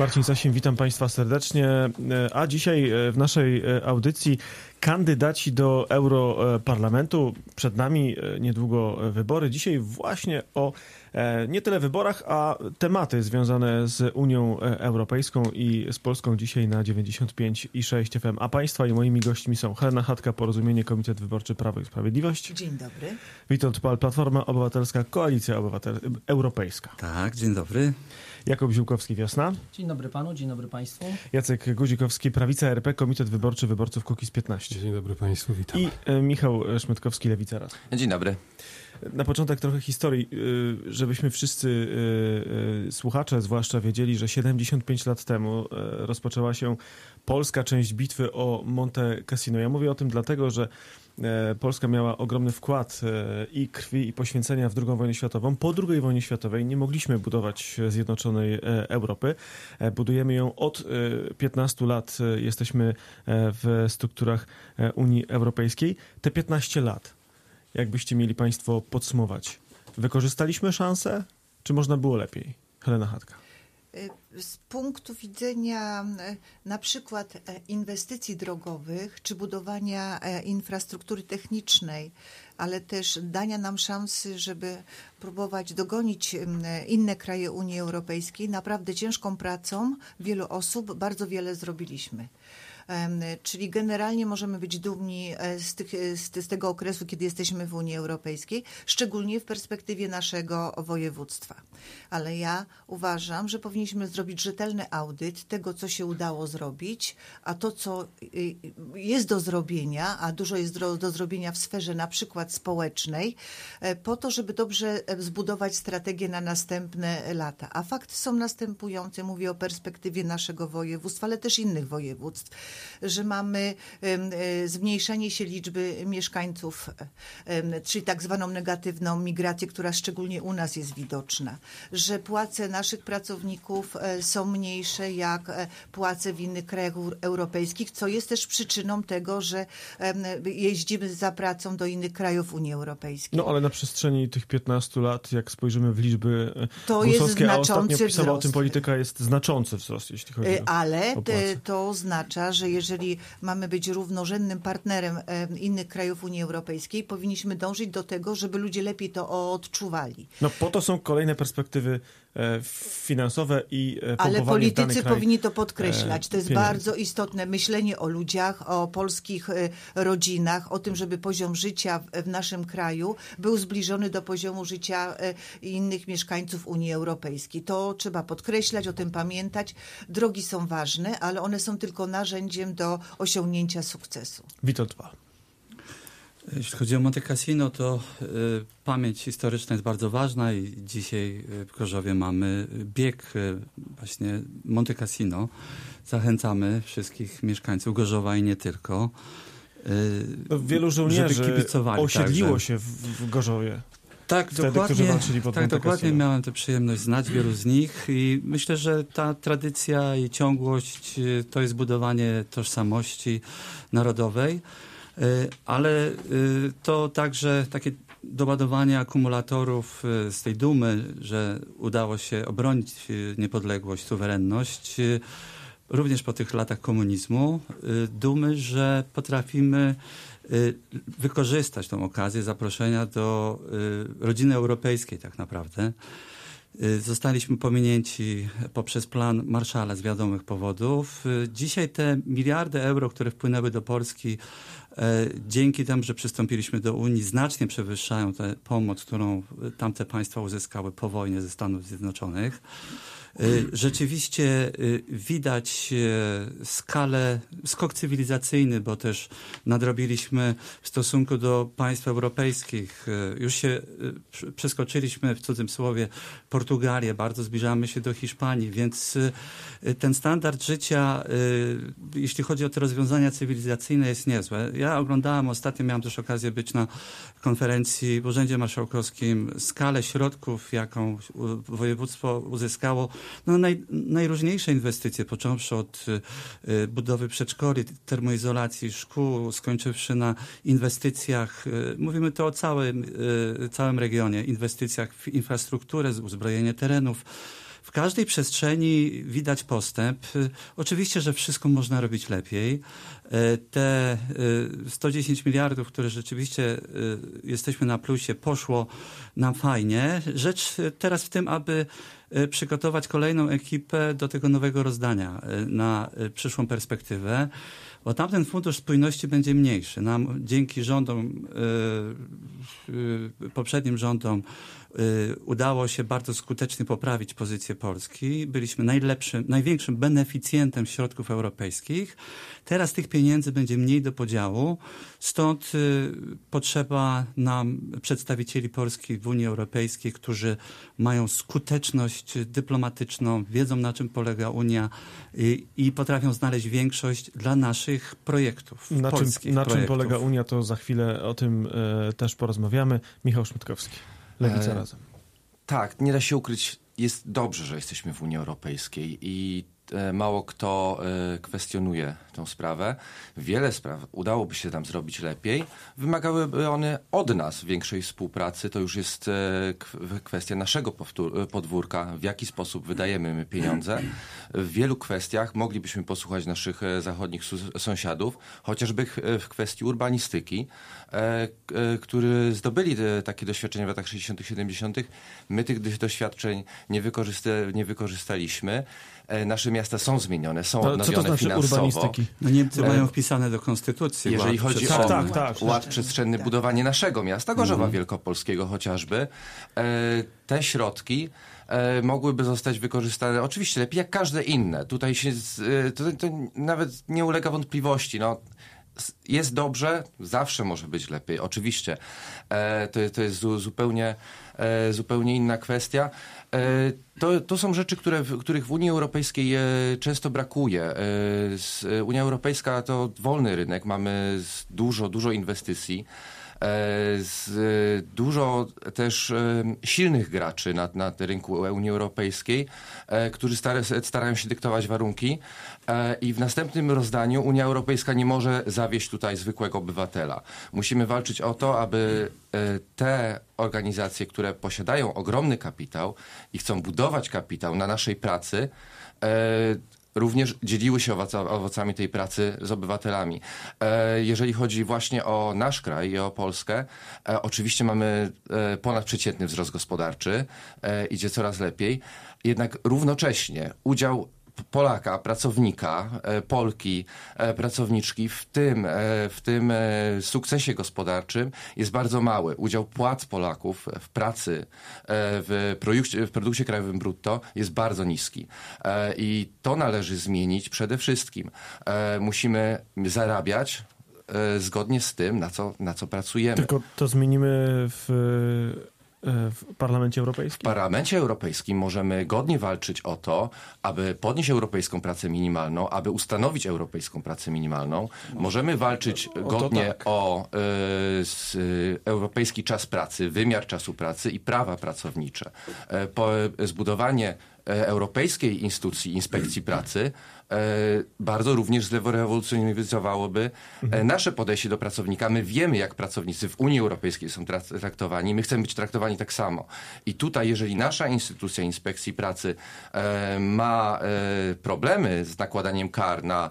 Marcin Sasin, witam Państwa serdecznie. A dzisiaj w naszej audycji kandydaci do Europarlamentu. Przed nami niedługo wybory. Dzisiaj właśnie o nie tyle wyborach, a tematy związane z Unią Europejską i z Polską dzisiaj na 95,6 FM. A Państwa i moimi gośćmi są Helena Chatka, Porozumienie, Komitet Wyborczy Prawo i Sprawiedliwość. Dzień dobry. Witold Pal, Platforma Obywatelska, Koalicja Europejska. Tak, dzień dobry. Jakub Ziółkowski, Wiosna. Dzień dobry panu, dzień dobry państwu. Jacek Guzikowski, Prawica RP, Komitet Wyborczy Wyborców Kukiz15. Dzień dobry państwu, witam. I Michał Szmytkowski, Lewica Raz. Dzień dobry. Na początek trochę historii, żebyśmy wszyscy słuchacze zwłaszcza wiedzieli, że 75 lat temu rozpoczęła się polska część bitwy o Monte Cassino. Ja mówię o tym dlatego, że Polska miała ogromny wkład i krwi, i poświęcenia w II wojnę światową. Po II wojnie światowej nie mogliśmy budować zjednoczonej Europy. Budujemy ją od 15 lat. Jesteśmy w strukturach Unii Europejskiej. Te 15 lat, jakbyście mieli Państwo podsumować, wykorzystaliśmy szansę, czy można było lepiej? Helena Chatka. Z punktu widzenia na przykład inwestycji drogowych czy budowania infrastruktury technicznej, ale też dania nam szansy, żeby próbować dogonić inne kraje Unii Europejskiej, naprawdę ciężką pracą wielu osób bardzo wiele zrobiliśmy. Czyli generalnie możemy być dumni z tego okresu, kiedy jesteśmy w Unii Europejskiej, szczególnie w perspektywie naszego województwa. Ale ja uważam, że powinniśmy zrobić rzetelny audyt tego, co się udało zrobić, a to, co jest do zrobienia, a dużo jest do zrobienia w sferze na przykład społecznej, po to, żeby dobrze zbudować strategię na następne lata. A fakty są następujące, mówię o perspektywie naszego województwa, ale też innych województw, że mamy zmniejszenie się liczby mieszkańców, czyli tak zwaną negatywną migrację, która szczególnie u nas jest widoczna, że płace naszych pracowników są mniejsze jak płace w innych krajach europejskich, co jest też przyczyną tego, że jeździmy za pracą do innych krajów Unii Europejskiej. No ale na przestrzeni tych 15 lat, jak spojrzymy w liczby to jest GUS-owskie, a ostatnio znaczący pisała o tym wzrost. Polityka, jest znaczący wzrost, jeśli chodzi ale o płace. to oznacza, że jeżeli mamy być równorzędnym partnerem innych krajów Unii Europejskiej, powinniśmy dążyć do tego, żeby ludzie lepiej to odczuwali. No po to są kolejne perspektywy finansowe i pompowanie ale w politycy dany kraj powinni to podkreślać. To jest pieniędzy. bardzo istotne myślenie o ludziach, o polskich rodzinach, o tym, żeby poziom życia w naszym kraju był zbliżony do poziomu życia innych mieszkańców Unii Europejskiej. To trzeba podkreślać, o tym pamiętać. Drogi są ważne, ale one są tylko narzędziem do osiągnięcia sukcesu. Witold Pal. Jeśli chodzi o Monte Cassino, to pamięć historyczna jest bardzo ważna i dzisiaj w Gorzowie mamy bieg właśnie Monte Cassino. Zachęcamy wszystkich mieszkańców Gorzowa i nie tylko. Wielu żołnierzy osiedliło także się w Gorzowie. Tak, wtedy, którzy walczyli pod Monte dokładnie Cassino. miałem tę przyjemność znać wielu z nich i myślę, że ta tradycja i ciągłość to jest budowanie tożsamości narodowej, ale to także takie doładowanie akumulatorów z tej dumy, że udało się obronić niepodległość, suwerenność, również po tych latach komunizmu, dumy, że potrafimy wykorzystać tą okazję zaproszenia do rodziny europejskiej tak naprawdę. Zostaliśmy pominięci poprzez plan Marshalla z wiadomych powodów. Dzisiaj te miliardy euro, które wpłynęły do Polski dzięki temu, że przystąpiliśmy do Unii, znacznie przewyższają tę pomoc, którą tamte państwa uzyskały po wojnie ze Stanów Zjednoczonych. Rzeczywiście widać skalę, skok cywilizacyjny, bo też nadrobiliśmy w stosunku do państw europejskich. Już się przeskoczyliśmy, w cudzysłowie, Portugalię, bardzo zbliżamy się do Hiszpanii, więc ten standard życia, jeśli chodzi o te rozwiązania cywilizacyjne, jest niezłe. Ja oglądałem ostatnio, miałem też okazję być na konferencji w Urzędzie Marszałkowskim, skalę środków, jaką województwo uzyskało, no najróżniejsze inwestycje, począwszy od budowy przedszkoli, termoizolacji szkół, skończywszy na inwestycjach, mówimy tu o całym regionie, inwestycjach w infrastrukturę, uzbrojenie terenów. w każdej przestrzeni widać postęp. Oczywiście, że wszystko można robić lepiej. Te 110 miliardów, które rzeczywiście jesteśmy na plusie, poszło nam fajnie. Rzecz teraz w tym, aby przygotować kolejną ekipę do tego nowego rozdania na przyszłą perspektywę, bo tamten Fundusz Spójności będzie mniejszy. Nam dzięki rządom, poprzednim rządom udało się bardzo skutecznie poprawić pozycję Polski. Byliśmy największym beneficjentem środków europejskich. Teraz tych pieniędzy będzie mniej do podziału, stąd potrzeba nam przedstawicieli Polski w Unii Europejskiej, którzy mają skuteczność dyplomatyczną, wiedzą na czym polega Unia i potrafią znaleźć większość dla naszych projektów. Na czym polega Unia, to za chwilę o tym też porozmawiamy. Michał Szmytkowski. Lewica Razem. Tak, nie da się ukryć, jest dobrze, że jesteśmy w Unii Europejskiej i mało kto kwestionuje tę sprawę. Wiele spraw udałoby się tam zrobić lepiej. Wymagałyby one od nas większej współpracy. To już jest kwestia naszego podwórka, w jaki sposób wydajemy my pieniądze. W wielu kwestiach moglibyśmy posłuchać naszych zachodnich sąsiadów, chociażby w kwestii urbanistyki, którzy zdobyli takie doświadczenia w latach 60., 70. My tych doświadczeń nie wykorzystaliśmy. Nasze miasta są zmienione, są odnowione co to znaczy finansowo. urbanistyki? No Niemcy mają wpisane do konstytucji. Jeżeli chodzi o ład Tak. przestrzenny, budowanie naszego miasta, Gorzowa Wielkopolskiego chociażby, te środki mogłyby zostać wykorzystane oczywiście lepiej jak każde inne. Tutaj się to nawet nie ulega wątpliwości. No, jest dobrze, zawsze może być lepiej, oczywiście. To jest zupełnie inna kwestia. To są rzeczy, których w Unii Europejskiej często brakuje. Unia Europejska to wolny rynek, mamy dużo inwestycji, dużo też silnych graczy na rynku Unii Europejskiej, którzy starają się dyktować warunki i w następnym rozdaniu Unia Europejska nie może zawieść tutaj zwykłego obywatela. Musimy walczyć o to, aby te organizacje, które posiadają ogromny kapitał i chcą budować kapitał na naszej pracy, również dzieliły się owocami tej pracy z obywatelami. Jeżeli chodzi właśnie o nasz kraj i o Polskę, oczywiście mamy ponadprzeciętny wzrost gospodarczy, idzie coraz lepiej, jednak równocześnie udział Polaka, pracownika, Polki, pracowniczki w tym sukcesie gospodarczym jest bardzo mały. Udział płac Polaków w pracy, w produkcie krajowym brutto jest bardzo niski. I to należy zmienić przede wszystkim. Musimy zarabiać zgodnie z tym, na co pracujemy. Tylko to zmienimy w Parlamencie Europejskim? W Parlamencie Europejskim możemy godnie walczyć o to, aby podnieść europejską pracę minimalną, aby ustanowić europejską pracę minimalną. Możemy walczyć godnie o europejski czas pracy, wymiar czasu pracy i prawa pracownicze. Zbudowanie europejskiej instytucji inspekcji pracy bardzo również zrewolucjonizowałoby nasze podejście do pracownika. My wiemy, jak pracownicy w Unii Europejskiej są traktowani. My chcemy być traktowani tak samo. I tutaj, jeżeli nasza instytucja inspekcji pracy ma problemy z nakładaniem kar na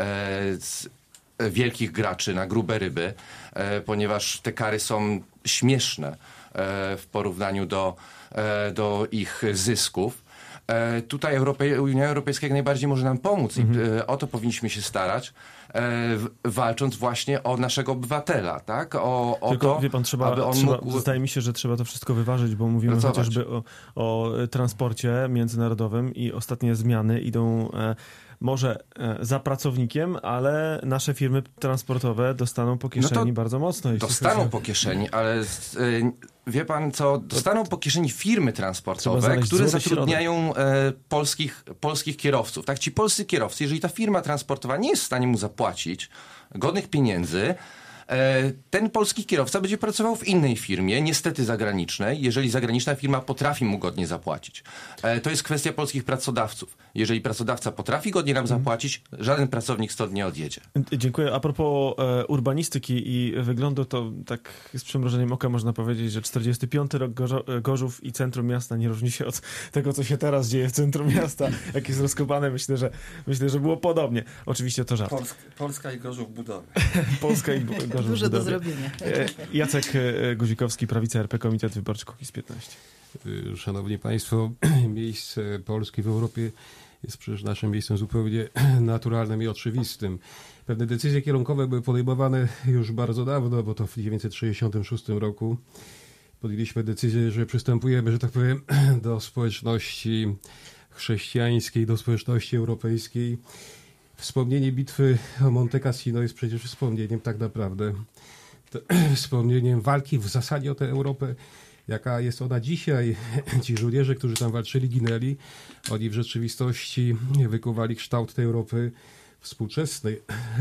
wielkich graczy, na grube ryby, ponieważ te kary są śmieszne w porównaniu do ich zysków, tutaj Unia Europejska jak najbardziej może nam pomóc i o to powinniśmy się starać, walcząc właśnie o naszego obywatela, tak? Tylko, to, wie pan, aby on mógł... Zdaje mi się, że trzeba to wszystko wyważyć, bo mówimy chociażby o transporcie międzynarodowym i ostatnie zmiany idą może za pracownikiem, ale nasze firmy transportowe dostaną po kieszeni bardzo mocno. Dostaną po kieszeni, ale wie pan co? Dostaną po kieszeni firmy transportowe, które zatrudniają polskich kierowców. Tak, ci polscy kierowcy, jeżeli ta firma transportowa nie jest w stanie mu zapłacić godnych pieniędzy, ten polski kierowca będzie pracował w innej firmie, niestety zagranicznej, jeżeli zagraniczna firma potrafi mu godnie zapłacić. To jest kwestia polskich pracodawców. Jeżeli pracodawca potrafi godnie nam zapłacić, żaden pracownik stąd nie odjedzie. Dziękuję. A propos urbanistyki i wyglądu, to tak z przymrużeniem oka można powiedzieć, że 45 rok Gorzów i centrum miasta nie różni się od tego, co się teraz dzieje w centrum miasta. Jak jest rozkopane, myślę, że było podobnie. Oczywiście to żart. Polska i Gorzów budowy. Polska i Gorzów Dużo do budowy. zrobienia. Jacek Guzikowski, Prawica RP, Komitet Wyborczy Kukiz15. Szanowni Państwo, miejsce Polski w Europie jest przecież naszym miejscem zupełnie naturalnym i oczywistym. Pewne decyzje kierunkowe były podejmowane już bardzo dawno, bo to w 1966 roku podjęliśmy decyzję, że przystępujemy, że tak powiem, do społeczności chrześcijańskiej, do społeczności europejskiej. Wspomnienie bitwy o Monte Cassino jest przecież wspomnieniem tak naprawdę, wspomnieniem walki w zasadzie o tę Europę, jaka jest ona dzisiaj. Ci żołnierze, którzy tam walczyli, ginęli. Oni w rzeczywistości wykuwali kształt tej Europy współczesnej.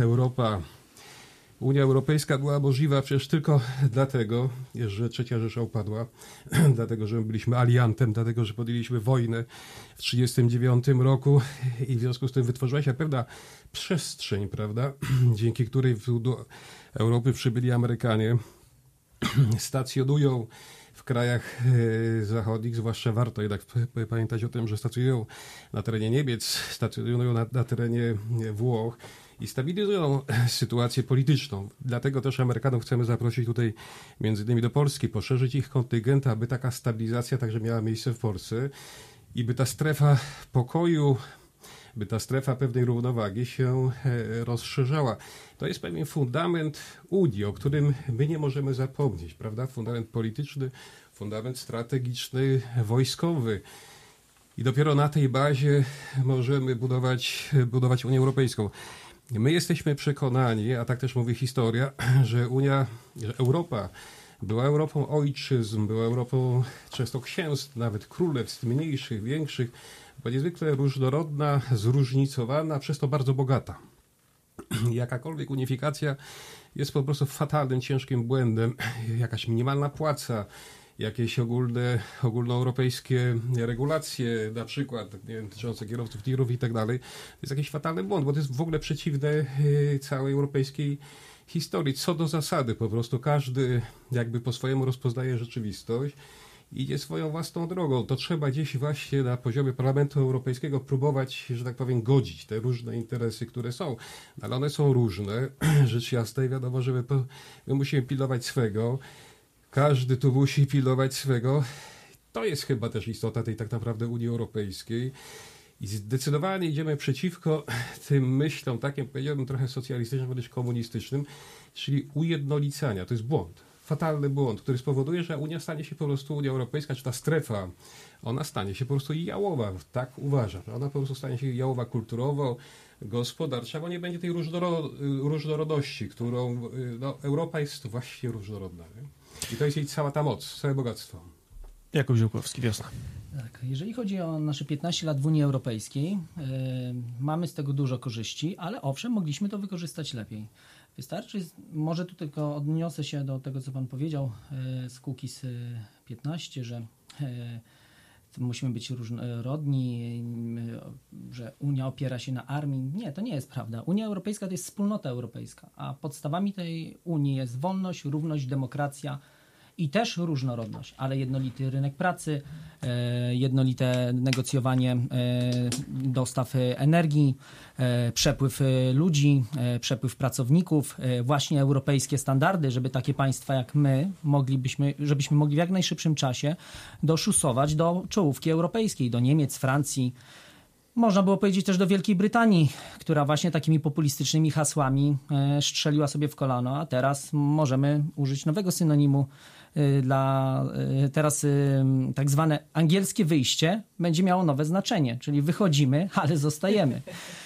Unia Europejska była możliwa przecież tylko dlatego, że III Rzesza upadła, dlatego, że my byliśmy aliantem, dlatego, że podjęliśmy wojnę w 1939 roku i w związku z tym wytworzyła się pewna przestrzeń, prawda, dzięki której do Europy przybyli Amerykanie, stacjonują w krajach zachodnich, zwłaszcza warto jednak pamiętać o tym, że stacjonują na terenie Niemiec, stacjonują na terenie Włoch i stabilizują sytuację polityczną. Dlatego też Amerykanów chcemy zaprosić tutaj między innymi do Polski, poszerzyć ich kontyngent, aby taka stabilizacja także miała miejsce w Polsce i by ta strefa pokoju, by ta strefa pewnej równowagi się rozszerzała. To jest pewien fundament Unii, o którym my nie możemy zapomnieć, prawda? Fundament polityczny, fundament strategiczny, wojskowy. I dopiero na tej bazie możemy budować Unię Europejską. My jesteśmy przekonani, a tak też mówi historia, że Europa była Europą ojczyzn, była Europą często księstw, nawet królestw, mniejszych, większych, była niezwykle różnorodna, zróżnicowana, przez to bardzo bogata. Jakakolwiek unifikacja jest po prostu fatalnym, ciężkim błędem. Jakaś minimalna płaca, jakieś ogólnoeuropejskie regulacje, na przykład dotyczące kierowców tirów i tak dalej, to jest jakiś fatalny błąd, bo to jest w ogóle przeciwne całej europejskiej historii. Co do zasady, po prostu każdy jakby po swojemu rozpoznaje rzeczywistość, idzie swoją własną drogą. To trzeba gdzieś właśnie na poziomie Parlamentu Europejskiego próbować, że tak powiem, godzić te różne interesy, które są. Ale one są różne, rzecz jasna i wiadomo, że my musimy pilnować swego. Każdy tu musi pilnować swego. To jest chyba też istota tej tak naprawdę Unii Europejskiej. I zdecydowanie idziemy przeciwko tym myślom, takim powiedziałbym trochę socjalistycznym, wręcz komunistycznym, czyli ujednolicania. To jest błąd. Fatalny błąd, który spowoduje, że Unia stanie się po prostu, Unia Europejska, czy ta strefa, ona stanie się po prostu jałowa, tak uważam. Ona po prostu stanie się jałowa kulturowo, gospodarcza, bo nie będzie tej różnorodności, którą Europa jest właśnie różnorodna. Nie? I to jest jej cała ta moc, całe bogactwo. Jakub Ziółkowski, Wiosna. Tak, jeżeli chodzi o nasze 15 lat w Unii Europejskiej, mamy z tego dużo korzyści, ale owszem, mogliśmy to wykorzystać lepiej. Wystarczy, może tu tylko odniosę się do tego, co pan powiedział z Kukiz15, że musimy być różnorodni, że Unia opiera się na armii. Nie, to nie jest prawda. Unia Europejska to jest wspólnota europejska, a podstawami tej Unii jest wolność, równość, demokracja i też różnorodność, ale jednolity rynek pracy, jednolite negocjowanie dostaw energii, przepływ ludzi, przepływ pracowników, właśnie europejskie standardy, żeby takie państwa jak my żebyśmy mogli w jak najszybszym czasie doszusować do czołówki europejskiej, do Niemiec, Francji. Można było powiedzieć też do Wielkiej Brytanii, która właśnie takimi populistycznymi hasłami strzeliła sobie w kolano, a teraz możemy użyć nowego synonimu teraz tak zwane angielskie wyjście będzie miało nowe znaczenie, czyli wychodzimy, ale zostajemy.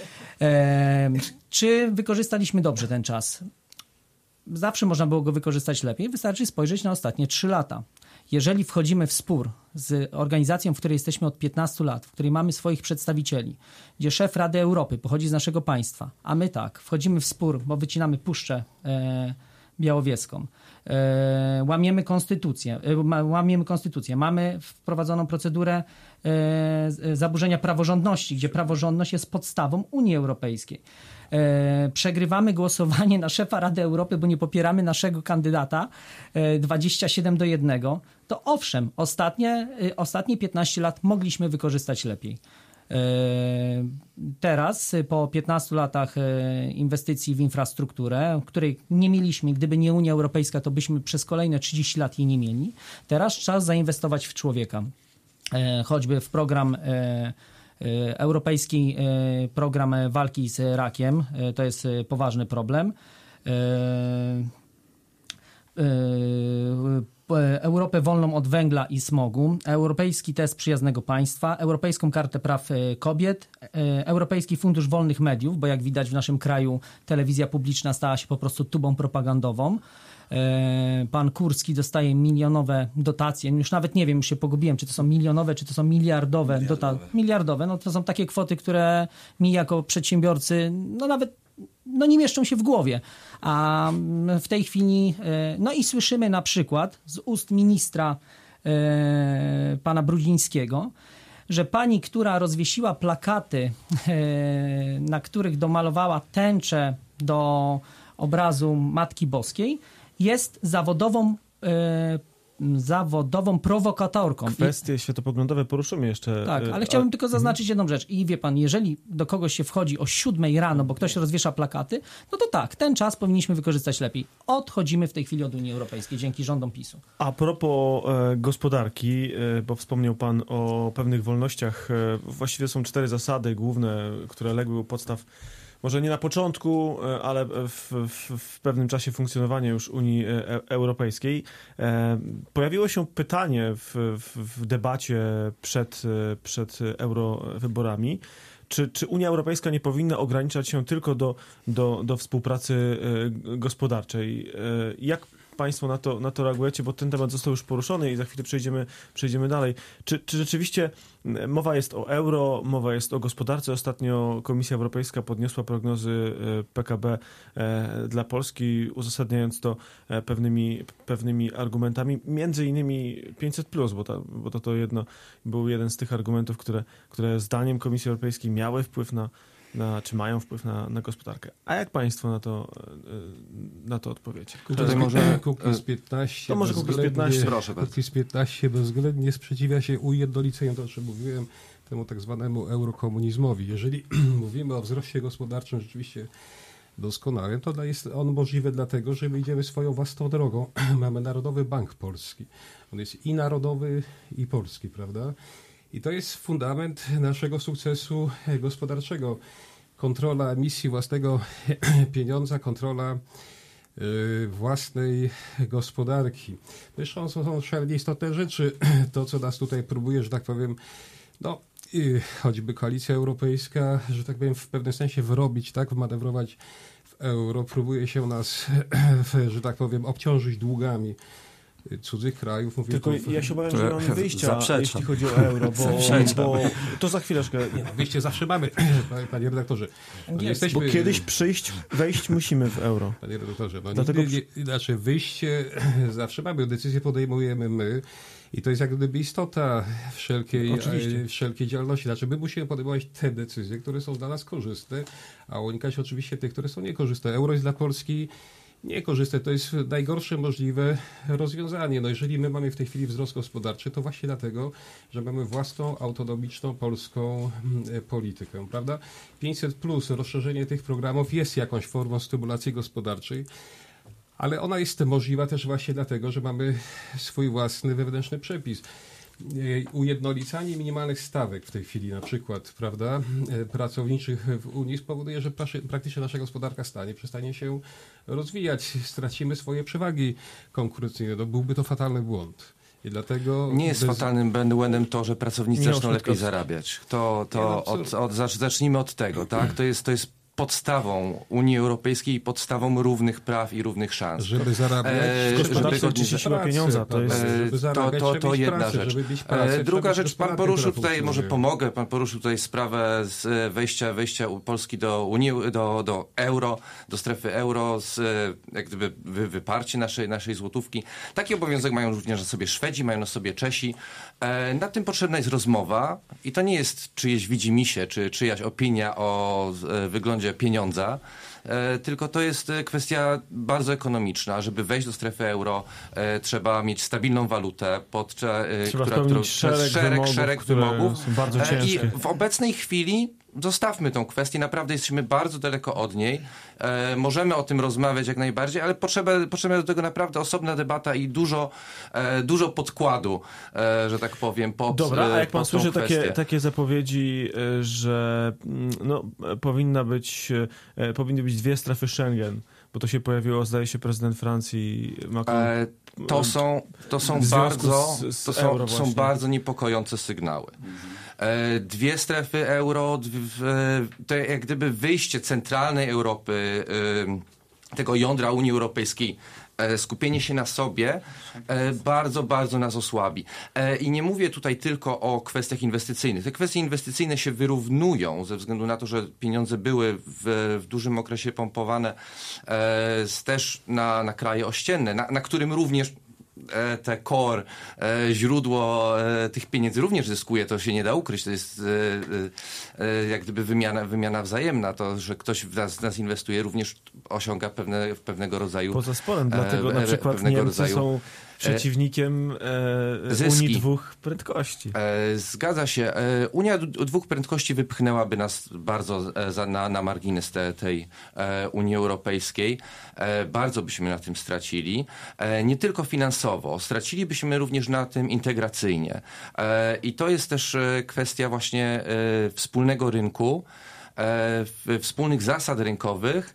Czy wykorzystaliśmy dobrze ten czas? Zawsze można było go wykorzystać lepiej, wystarczy spojrzeć na ostatnie 3 lata. Jeżeli wchodzimy w spór z organizacją, w której jesteśmy od 15 lat, w której mamy swoich przedstawicieli, gdzie szef Rady Europy pochodzi z naszego państwa, a my tak, wchodzimy w spór, bo wycinamy puszczę białowieską. Łamiemy konstytucję. Mamy wprowadzoną procedurę zaburzenia praworządności, gdzie praworządność jest podstawą Unii Europejskiej. Przegrywamy głosowanie na szefa Rady Europy, bo nie popieramy naszego kandydata 27-1. To owszem, ostatnie 15 lat mogliśmy wykorzystać lepiej. Teraz, po 15 latach inwestycji w infrastrukturę, której nie mieliśmy, gdyby nie Unia Europejska, to byśmy przez kolejne 30 lat jej nie mieli. Teraz czas zainwestować w człowieka. Choćby w program europejski, program walki z rakiem, to jest poważny problem. Europę wolną od węgla i smogu, Europejski test przyjaznego państwa, Europejską kartę praw kobiet, Europejski Fundusz Wolnych Mediów, bo jak widać w naszym kraju telewizja publiczna stała się po prostu tubą propagandową. Pan Kurski dostaje milionowe dotacje, już nawet nie wiem, już się pogubiłem, czy to są milionowe, czy to są miliardowe. Miliardowe, no to są takie kwoty, które mi jako przedsiębiorcy, no nawet nie mieszczą się w głowie. A w tej chwili, no i słyszymy na przykład z ust ministra pana Brudzińskiego, że pani, która rozwiesiła plakaty, na których domalowała tęczę do obrazu Matki Boskiej, jest zawodową prowokatorką. Kwestie światopoglądowe poruszymy jeszcze. Tak, ale chciałbym tylko zaznaczyć jedną rzecz. I wie pan, jeżeli do kogoś się wchodzi o 7 rano, bo ktoś rozwiesza plakaty, no to tak, ten czas powinniśmy wykorzystać lepiej. Odchodzimy w tej chwili od Unii Europejskiej dzięki rządom PiS-u. A propos gospodarki, bo wspomniał pan o pewnych wolnościach. Właściwie są 4 zasady główne, które legły u podstaw, może nie na początku, ale w pewnym czasie funkcjonowania już Unii Europejskiej. Pojawiło się pytanie w debacie przed eurowyborami, czy Unia Europejska nie powinna ograniczać się tylko do współpracy gospodarczej. Jak państwo na to reagujecie, bo ten temat został już poruszony i za chwilę przejdziemy dalej. Czy rzeczywiście mowa jest o euro, mowa jest o gospodarce? Ostatnio Komisja Europejska podniosła prognozy PKB dla Polski, uzasadniając to pewnymi argumentami, między innymi 500+, bo to był jeden z tych argumentów, które zdaniem Komisji Europejskiej miały wpływ czy mają wpływ na gospodarkę. A jak państwo na to odpowiecie? Tutaj może Kukiz 15. To może Kukiz 15. Proszę bardzo. Kukiz 15 bezwzględnie sprzeciwia się ujednoliceniu, to o czym mówiłem, temu tak zwanemu eurokomunizmowi. Jeżeli mówimy o wzroście gospodarczym rzeczywiście doskonałym, to jest on możliwy dlatego, że my idziemy swoją własną drogą. Mamy Narodowy Bank Polski. On jest i narodowy, i polski, prawda? I to jest fundament naszego sukcesu gospodarczego. Kontrola emisji własnego pieniądza, kontrola własnej gospodarki. Zresztą są szalenie istotne rzeczy. To, co nas tutaj próbuje, że tak powiem, choćby Koalicja Europejska, że tak powiem, w pewnym sensie wrobić, tak, wmanewrować w euro, próbuje się nas, że tak powiem, obciążyć długami cudzych krajów. Tylko ja się obawiam, że nie mamy wyjścia, jeśli chodzi o euro, bo to za chwileczkę. Wyjście zawsze mamy, panie redaktorze. Bo kiedyś wejść musimy w euro. Panie redaktorze, inaczej wyjście zawsze mamy, decyzję podejmujemy my i to jest jak gdyby istota wszelkiej działalności. Znaczy my musimy podejmować te decyzje, które są dla nas korzystne, a unikać oczywiście tych, które są niekorzystne. Euro jest dla Polski niekorzystne. To jest najgorsze możliwe rozwiązanie. No jeżeli my mamy w tej chwili wzrost gospodarczy, to właśnie dlatego, że mamy własną, autonomiczną polską politykę, prawda? 500+, rozszerzenie tych programów jest jakąś formą stymulacji gospodarczej, ale ona jest możliwa też właśnie dlatego, że mamy swój własny wewnętrzny przepis. Ujednolicanie minimalnych stawek w tej chwili na przykład, prawda, pracowniczych w Unii spowoduje, że praktycznie nasza gospodarka przestanie się rozwijać, stracimy swoje przewagi konkurencyjne. No, byłby to fatalny błąd. I dlatego nie jest fatalnym błędem to, że pracownicy zaczną lepiej zarabiać. Zacznijmy od tego, tak? To jest podstawą Unii Europejskiej i podstawą równych praw i równych szans. Żeby zarabiać w gospodarce liczy się siła pieniądza. To jest... To jedna rzecz. Druga rzecz, pan poruszył tutaj, może pomogę, pan poruszył tutaj sprawę z wejścia Polski do Unii, do euro, do strefy euro, z jak gdyby wyparcie naszej złotówki. Taki obowiązek mają również na sobie Szwedzi, mają na sobie Czesi. Nad tym potrzebna jest rozmowa i to nie jest czyjeś widzimisię, czy czyjaś opinia o wyglądzie pieniądza, tylko to jest kwestia bardzo ekonomiczna. Żeby wejść do strefy euro, trzeba mieć stabilną walutę, szereg wymogów. Są bardzo ciężkie. I w obecnej chwili zostawmy tą kwestię, naprawdę jesteśmy bardzo daleko od niej. Możemy o tym rozmawiać jak najbardziej, ale potrzebna do tego naprawdę osobna debata i dużo podkładu, że tak powiem, Dobra, a jak pan słyszy takie zapowiedzi, że powinny być 2 strefy Schengen, bo to się pojawiło, zdaje się, prezydent Francji Macron. To są bardzo niepokojące sygnały. 2 strefy euro, to jak gdyby wyjście centralnej Europy, tego jądra Unii Europejskiej, skupienie się na sobie bardzo, bardzo nas osłabi. I nie mówię tutaj tylko o kwestiach inwestycyjnych. Te kwestie inwestycyjne się wyrównują ze względu na to, że pieniądze były w dużym okresie pompowane też na kraje ościenne, na którym również te core, źródło tych pieniędzy również zyskuje, to się nie da ukryć, to jest jak gdyby wymiana wzajemna, to, że ktoś w nas inwestuje, również osiąga pewnego rodzaju poza sporem, dlatego na przykład Niemcy są przeciwnikiem Unii 2 prędkości. Zgadza się. Unia 2 prędkości wypchnęłaby nas bardzo na margines tej Unii Europejskiej. Bardzo byśmy na tym stracili. Nie tylko finansowo. Stracilibyśmy również na tym integracyjnie. I to jest też kwestia właśnie wspólnego rynku, wspólnych zasad rynkowych.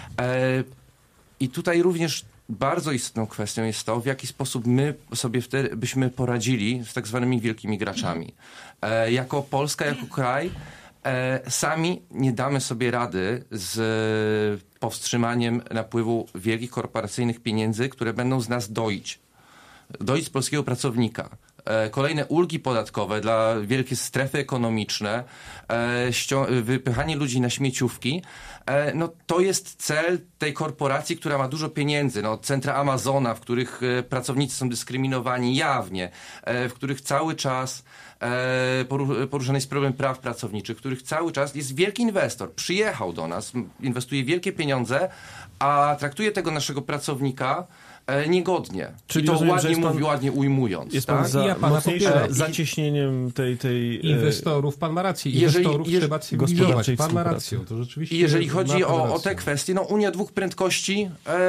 I tutaj również bardzo istotną kwestią jest to, w jaki sposób my sobie wtedy byśmy poradzili z tak zwanymi wielkimi graczami. Jako Polska, jako kraj, sami nie damy sobie rady z powstrzymaniem napływu wielkich korporacyjnych pieniędzy, które będą z nas doić z polskiego pracownika. Kolejne ulgi podatkowe dla wielkie strefy ekonomiczne, wypychanie ludzi na śmieciówki, to jest cel tej korporacji, która ma dużo pieniędzy. Centra Amazona, w których pracownicy są dyskryminowani jawnie, w których cały czas poruszany jest problem praw pracowniczych, w których cały czas jest wielki inwestor. Przyjechał do nas, inwestuje wielkie pieniądze, a traktuje tego naszego pracownika niegodnie. Czyli i to rozumiem, ładnie ujmując. Jest pan za zacieśnieniem tej inwestorów. Pan ma rację. Inwestorów trzeba cywilizować. Pan ma rację. To rzeczywiście. I jeżeli chodzi o te kwestie, Unia 2 prędkości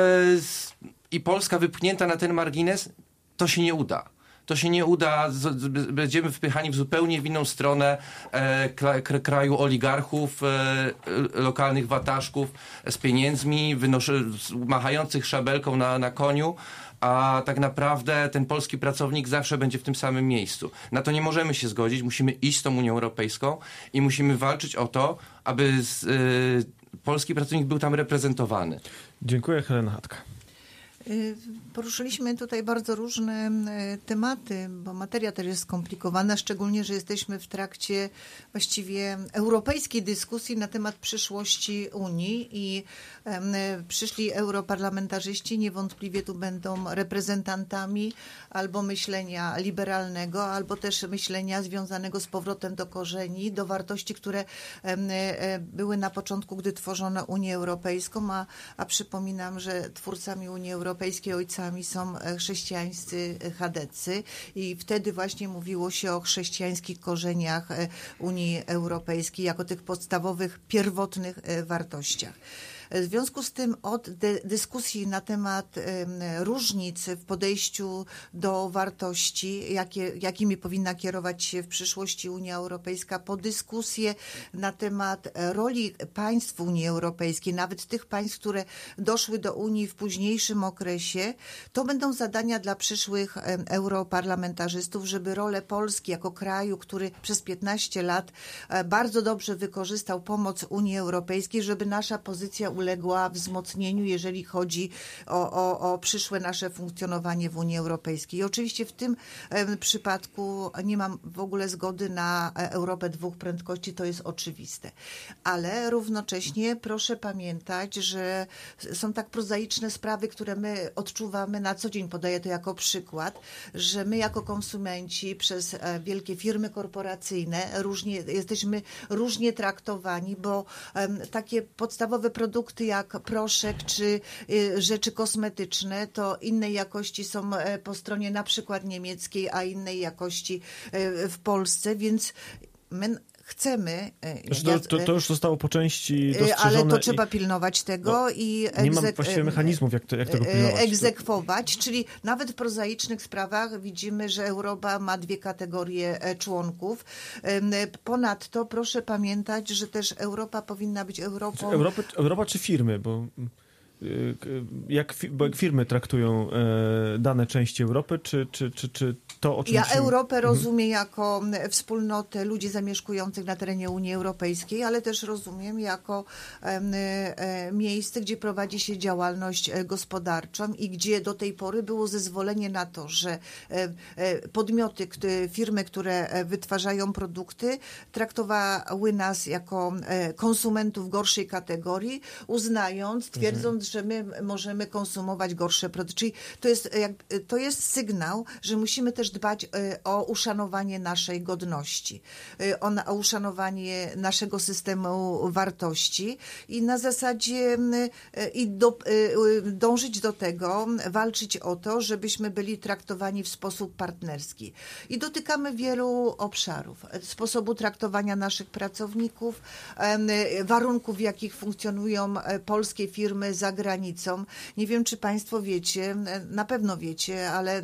i Polska wypchnięta na ten margines, to się nie uda. To się nie uda, będziemy wpychani w zupełnie inną stronę kraju oligarchów, lokalnych wataszków z pieniędzmi, machających szabelką na koniu, a tak naprawdę ten polski pracownik zawsze będzie w tym samym miejscu. Na to nie możemy się zgodzić, musimy iść z tą Unią Europejską i musimy walczyć o to, aby polski pracownik był tam reprezentowany. Dziękuję, Helena Chatka. Poruszyliśmy tutaj bardzo różne tematy, bo materia też jest skomplikowana, szczególnie, że jesteśmy w trakcie właściwie europejskiej dyskusji na temat przyszłości Unii i przyszli europarlamentarzyści niewątpliwie tu będą reprezentantami albo myślenia liberalnego, albo też myślenia związanego z powrotem do korzeni, do wartości, które były na początku, gdy tworzono Unię Europejską, a przypominam, że twórcami Unii Europejskiej ojcami są chrześcijańscy chadecy i wtedy właśnie mówiło się o chrześcijańskich korzeniach Unii Europejskiej jako tych podstawowych, pierwotnych wartościach. W związku z tym od dyskusji na temat różnic w podejściu do wartości, jakimi powinna kierować się w przyszłości Unia Europejska, po dyskusję na temat roli państw Unii Europejskiej, nawet tych państw, które doszły do Unii w późniejszym okresie, to będą zadania dla przyszłych europarlamentarzystów, żeby rolę Polski jako kraju, który przez 15 lat bardzo dobrze wykorzystał pomoc Unii Europejskiej, żeby nasza pozycja uległa wzmocnieniu, jeżeli chodzi o przyszłe nasze funkcjonowanie w Unii Europejskiej. I oczywiście w tym przypadku nie mam w ogóle zgody na Europę dwóch prędkości, to jest oczywiste. Ale równocześnie proszę pamiętać, że są tak prozaiczne sprawy, które my odczuwamy na co dzień, podaję to jako przykład, że my jako konsumenci przez wielkie firmy korporacyjne jesteśmy różnie traktowani, bo takie podstawowe produkty jak proszek czy rzeczy kosmetyczne to innej jakości są po stronie na przykład niemieckiej, a innej jakości w Polsce, więc my chcemy... To już zostało po części dostrzeżone. Ale to trzeba pilnować tego i nie mam właściwie mechanizmów, jak tego pilnować. Egzekwować, czyli nawet w prozaicznych sprawach widzimy, że Europa ma dwie kategorie członków. Ponadto proszę pamiętać, że też Europa powinna być Europą... Europa czy firmy? Bo jak firmy traktują dane części Europy, czy to, o czym Ja Europę rozumiem jako wspólnotę ludzi zamieszkujących na terenie Unii Europejskiej, ale też rozumiem jako miejsce, gdzie prowadzi się działalność gospodarczą i gdzie do tej pory było zezwolenie na to, że podmioty, firmy, które wytwarzają produkty, traktowały nas jako konsumentów gorszej kategorii, uznając, twierdząc, że my możemy konsumować gorsze produkty. Czyli to jest sygnał, że musimy też dbać o uszanowanie naszej godności, o uszanowanie naszego systemu wartości i na zasadzie dążyć do tego, walczyć o to, żebyśmy byli traktowani w sposób partnerski. I dotykamy wielu obszarów. Sposobu traktowania naszych pracowników, warunków, w jakich funkcjonują polskie firmy za granicą. Nie wiem, czy Państwo wiecie, na pewno wiecie, ale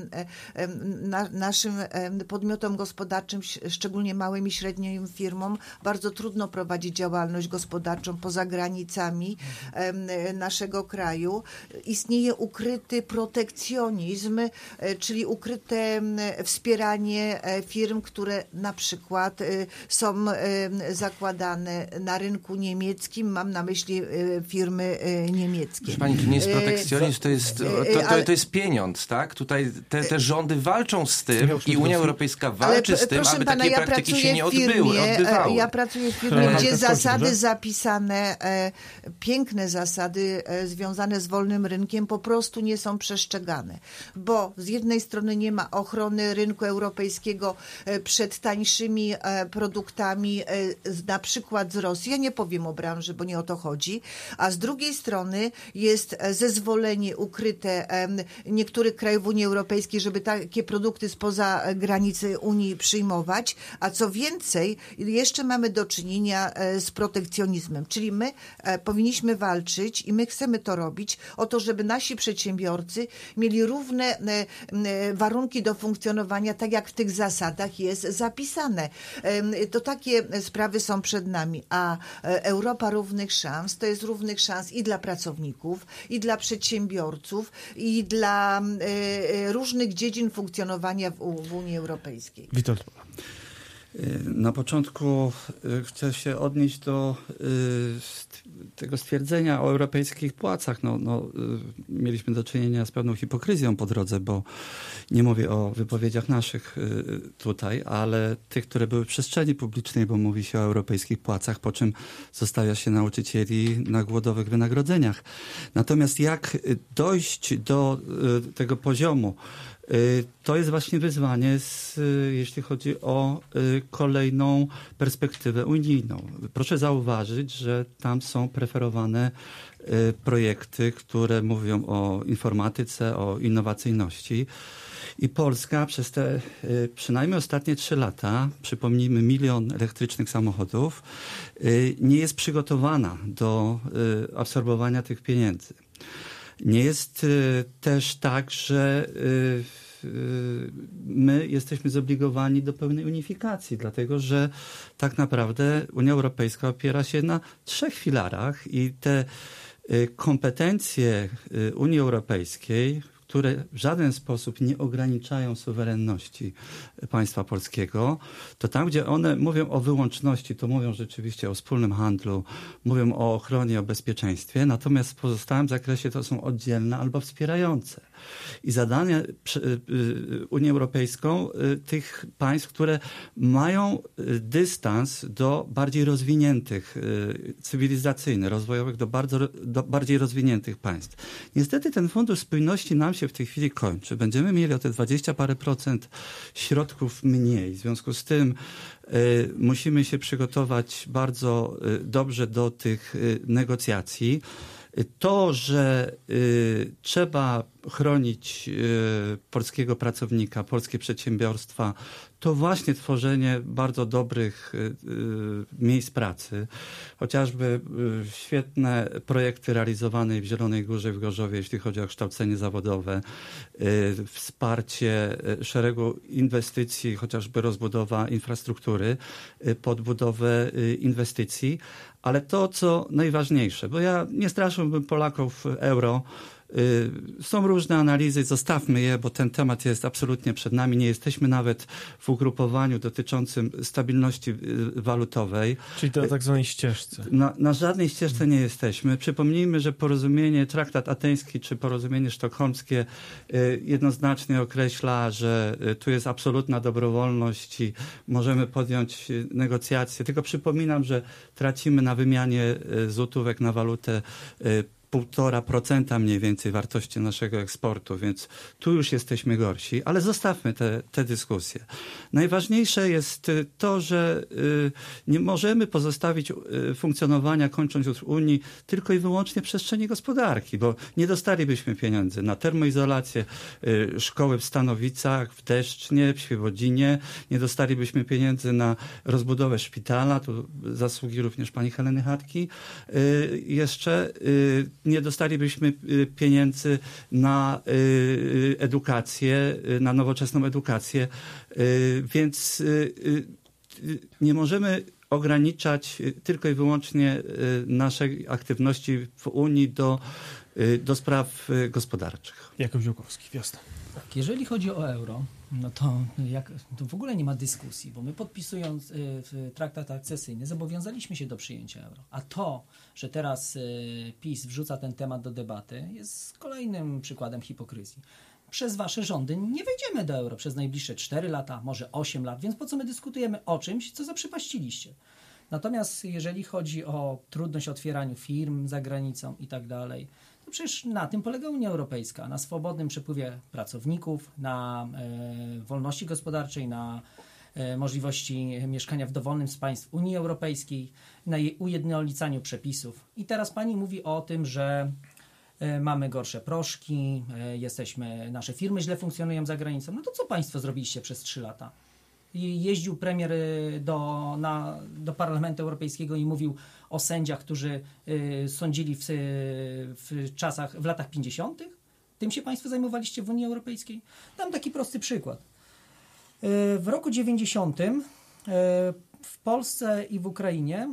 naszym podmiotom gospodarczym, szczególnie małym i średnim firmom, bardzo trudno prowadzić działalność gospodarczą poza granicami naszego kraju. Istnieje ukryty protekcjonizm, czyli ukryte wspieranie firm, które na przykład są zakładane na rynku niemieckim. Mam na myśli firmy niemieckie. Proszę pani, to nie jest protekcjonizm, to jest pieniądz, tak? Tutaj te rządy walczą z tym i Unia Europejska walczy z tym, aby takie praktyki się nie odbywały. Ja pracuję w firmie, gdzie zasady zapisane, piękne zasady związane z wolnym rynkiem po prostu nie są przestrzegane. Bo z jednej strony nie ma ochrony rynku europejskiego przed tańszymi produktami, na przykład z Rosji. Ja nie powiem o branży, bo nie o to chodzi. A z drugiej strony jest zezwolenie ukryte niektórych krajów Unii Europejskiej, żeby takie produkty spoza granicy Unii przyjmować, a co więcej, jeszcze mamy do czynienia z protekcjonizmem, czyli my powinniśmy walczyć i my chcemy to robić o to, żeby nasi przedsiębiorcy mieli równe warunki do funkcjonowania, tak jak w tych zasadach jest zapisane. To takie sprawy są przed nami, a Europa równych szans to jest równych szans i dla pracowników, i dla przedsiębiorców, i dla różnych dziedzin funkcjonowania w Unii Europejskiej. Witold. Na początku chcę się odnieść do tego stwierdzenia o europejskich płacach. Mieliśmy do czynienia z pewną hipokryzją po drodze, bo nie mówię o wypowiedziach naszych tutaj, ale tych, które były w przestrzeni publicznej, bo mówi się o europejskich płacach, po czym zostawia się nauczycieli na głodowych wynagrodzeniach. Natomiast jak dojść do tego poziomu, to jest właśnie wyzwanie, jeśli chodzi o kolejną perspektywę unijną. Proszę zauważyć, że tam są preferencje preferowane projekty, które mówią o informatyce, o innowacyjności. I Polska przez te przynajmniej ostatnie 3 lata, przypomnijmy 1 000 000 elektrycznych samochodów, nie jest przygotowana do absorbowania tych pieniędzy. Nie jest też tak, że my jesteśmy zobligowani do pełnej unifikacji, dlatego że tak naprawdę Unia Europejska opiera się na 3 filarach i te kompetencje Unii Europejskiej, które w żaden sposób nie ograniczają suwerenności państwa polskiego, to tam, gdzie one mówią o wyłączności, to mówią rzeczywiście o wspólnym handlu, mówią o ochronie, o bezpieczeństwie, natomiast w pozostałym zakresie to są oddzielne albo wspierające. I zadanie Unią Europejską tych państw, które mają dystans do bardziej rozwiniętych, cywilizacyjnych, rozwojowych, do bardziej rozwiniętych państw. Niestety ten Fundusz Spójności nam się w tej chwili kończy. Będziemy mieli o te 20 parę procent środków mniej. W związku z tym musimy się przygotować bardzo dobrze do tych negocjacji. To, że trzeba chronić polskiego pracownika, polskie przedsiębiorstwa, to właśnie tworzenie bardzo dobrych miejsc pracy. Chociażby świetne projekty realizowane w Zielonej Górze, w Gorzowie, jeśli chodzi o kształcenie zawodowe, wsparcie szeregu inwestycji, chociażby rozbudowa infrastruktury, podbudowę inwestycji. Ale to, co najważniejsze, bo ja nie straszyłbym Polaków euro. Są różne analizy, zostawmy je, bo ten temat jest absolutnie przed nami. Nie jesteśmy nawet w ugrupowaniu dotyczącym stabilności walutowej. Czyli to tak zwanej ścieżce. Na żadnej ścieżce nie jesteśmy. Przypomnijmy, że porozumienie, traktat ateński czy porozumienie sztokholmskie jednoznacznie określa, że tu jest absolutna dobrowolność i możemy podjąć negocjacje. Tylko przypominam, że tracimy na wymianie złotówek na walutę 1,5% mniej więcej wartości naszego eksportu, więc tu już jesteśmy gorsi, ale zostawmy te dyskusje. Najważniejsze jest to, że nie możemy pozostawić funkcjonowania, kończąc już Unii, tylko i wyłącznie przestrzeni gospodarki, bo nie dostalibyśmy pieniędzy na termoizolację szkoły w Stanowicach, w Deszcznie, w Świebodzinie, nie dostalibyśmy pieniędzy na rozbudowę szpitala, tu zasługi również pani Heleny Chatki, jeszcze nie dostalibyśmy pieniędzy na edukację, na nowoczesną edukację, więc nie możemy ograniczać tylko i wyłącznie naszej aktywności w Unii do spraw gospodarczych. Jakub Ziółkowski, Wiosna. Tak, jeżeli chodzi o euro, no to w ogóle nie ma dyskusji, bo my podpisując traktat akcesyjny zobowiązaliśmy się do przyjęcia euro. A to, że teraz PiS wrzuca ten temat do debaty, jest kolejnym przykładem hipokryzji. Przez wasze rządy nie wejdziemy do euro przez najbliższe 4 lata, może 8 lat, więc po co my dyskutujemy o czymś, co zaprzepaściliście? Natomiast jeżeli chodzi o trudność otwierania firm za granicą i tak dalej, to przecież na tym polega Unia Europejska, na swobodnym przepływie pracowników, na wolności gospodarczej, na możliwości mieszkania w dowolnym z państw Unii Europejskiej, na jej ujednolicaniu przepisów. I teraz pani mówi o tym, że mamy gorsze proszki, nasze firmy źle funkcjonują za granicą. No to co państwo zrobiliście przez 3 lata? Jeździł premier do Parlamentu Europejskiego i mówił o sędziach, którzy sądzili w latach 50. Tym się państwo zajmowaliście w Unii Europejskiej? Dam taki prosty przykład. W roku 90 w Polsce i w Ukrainie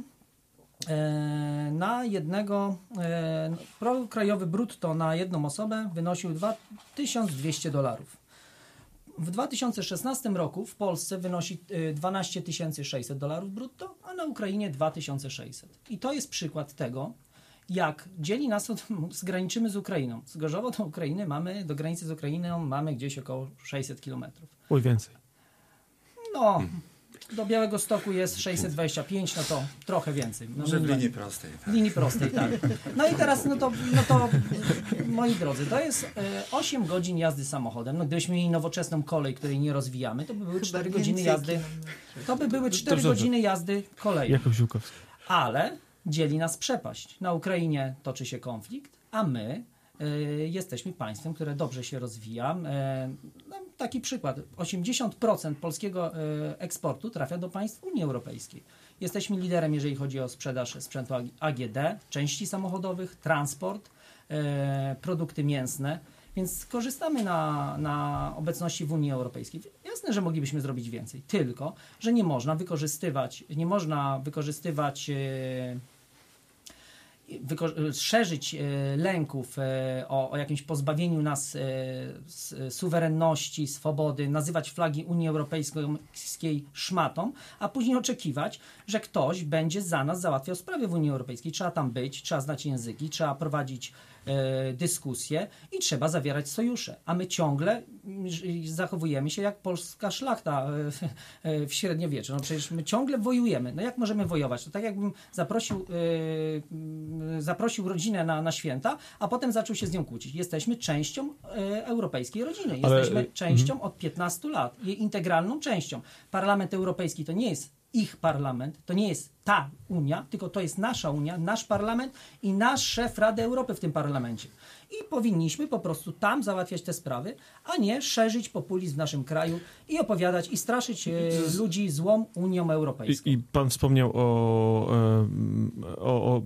na jednego krajowy brutto na jedną osobę wynosił $2200. W 2016 roku w Polsce wynosi $12 600 brutto, a na Ukrainie 2600. I to jest przykład tego, jak dzieli nas, zgraniczymy z Ukrainą. Z Gorzowa do Ukrainy do granicy z Ukrainą mamy gdzieś około 600 kilometrów. Oj, więcej. No, do Białegostoku jest 625, no to trochę więcej. No, może w linii prostej. W linii prostej, tak. No i teraz, no to moi drodzy, to jest 8 godzin jazdy samochodem. No gdybyśmy mieli nowoczesną kolej, której nie rozwijamy, to by były 4 godziny jazdy. To by były 4 godziny jazdy koleją. Jakub Ziółkowski. Ale dzieli nas przepaść. Na Ukrainie toczy się konflikt, a my jesteśmy państwem, które dobrze się rozwija. Taki przykład. 80% polskiego eksportu trafia do państw Unii Europejskiej. Jesteśmy liderem, jeżeli chodzi o sprzedaż sprzętu AGD, części samochodowych, transport, produkty mięsne, więc korzystamy na obecności w Unii Europejskiej. Jasne, że moglibyśmy zrobić więcej, tylko że nie można wykorzystywać szerzyć lęków o jakimś pozbawieniu nas suwerenności, swobody, nazywać flagi Unii Europejskiej szmatą, a później oczekiwać, że ktoś będzie za nas załatwiał sprawy w Unii Europejskiej. Trzeba tam być, trzeba znać języki, trzeba prowadzić dyskusje i trzeba zawierać sojusze. A my ciągle zachowujemy się jak polska szlachta w średniowieczu. No przecież my ciągle wojujemy. No jak możemy wojować? To tak jakbym zaprosił rodzinę na święta, a potem zaczął się z nią kłócić. Jesteśmy częścią europejskiej rodziny. Jesteśmy częścią od 15 lat. Jej integralną częścią. Parlament Europejski to nie jest ich parlament, to nie jest ta Unia, tylko to jest nasza Unia, nasz parlament i nasz szef Rady Europy w tym parlamencie. I powinniśmy po prostu tam załatwiać te sprawy, a nie szerzyć populizm w naszym kraju i opowiadać i straszyć ludzi złą Unią Europejską. I pan wspomniał o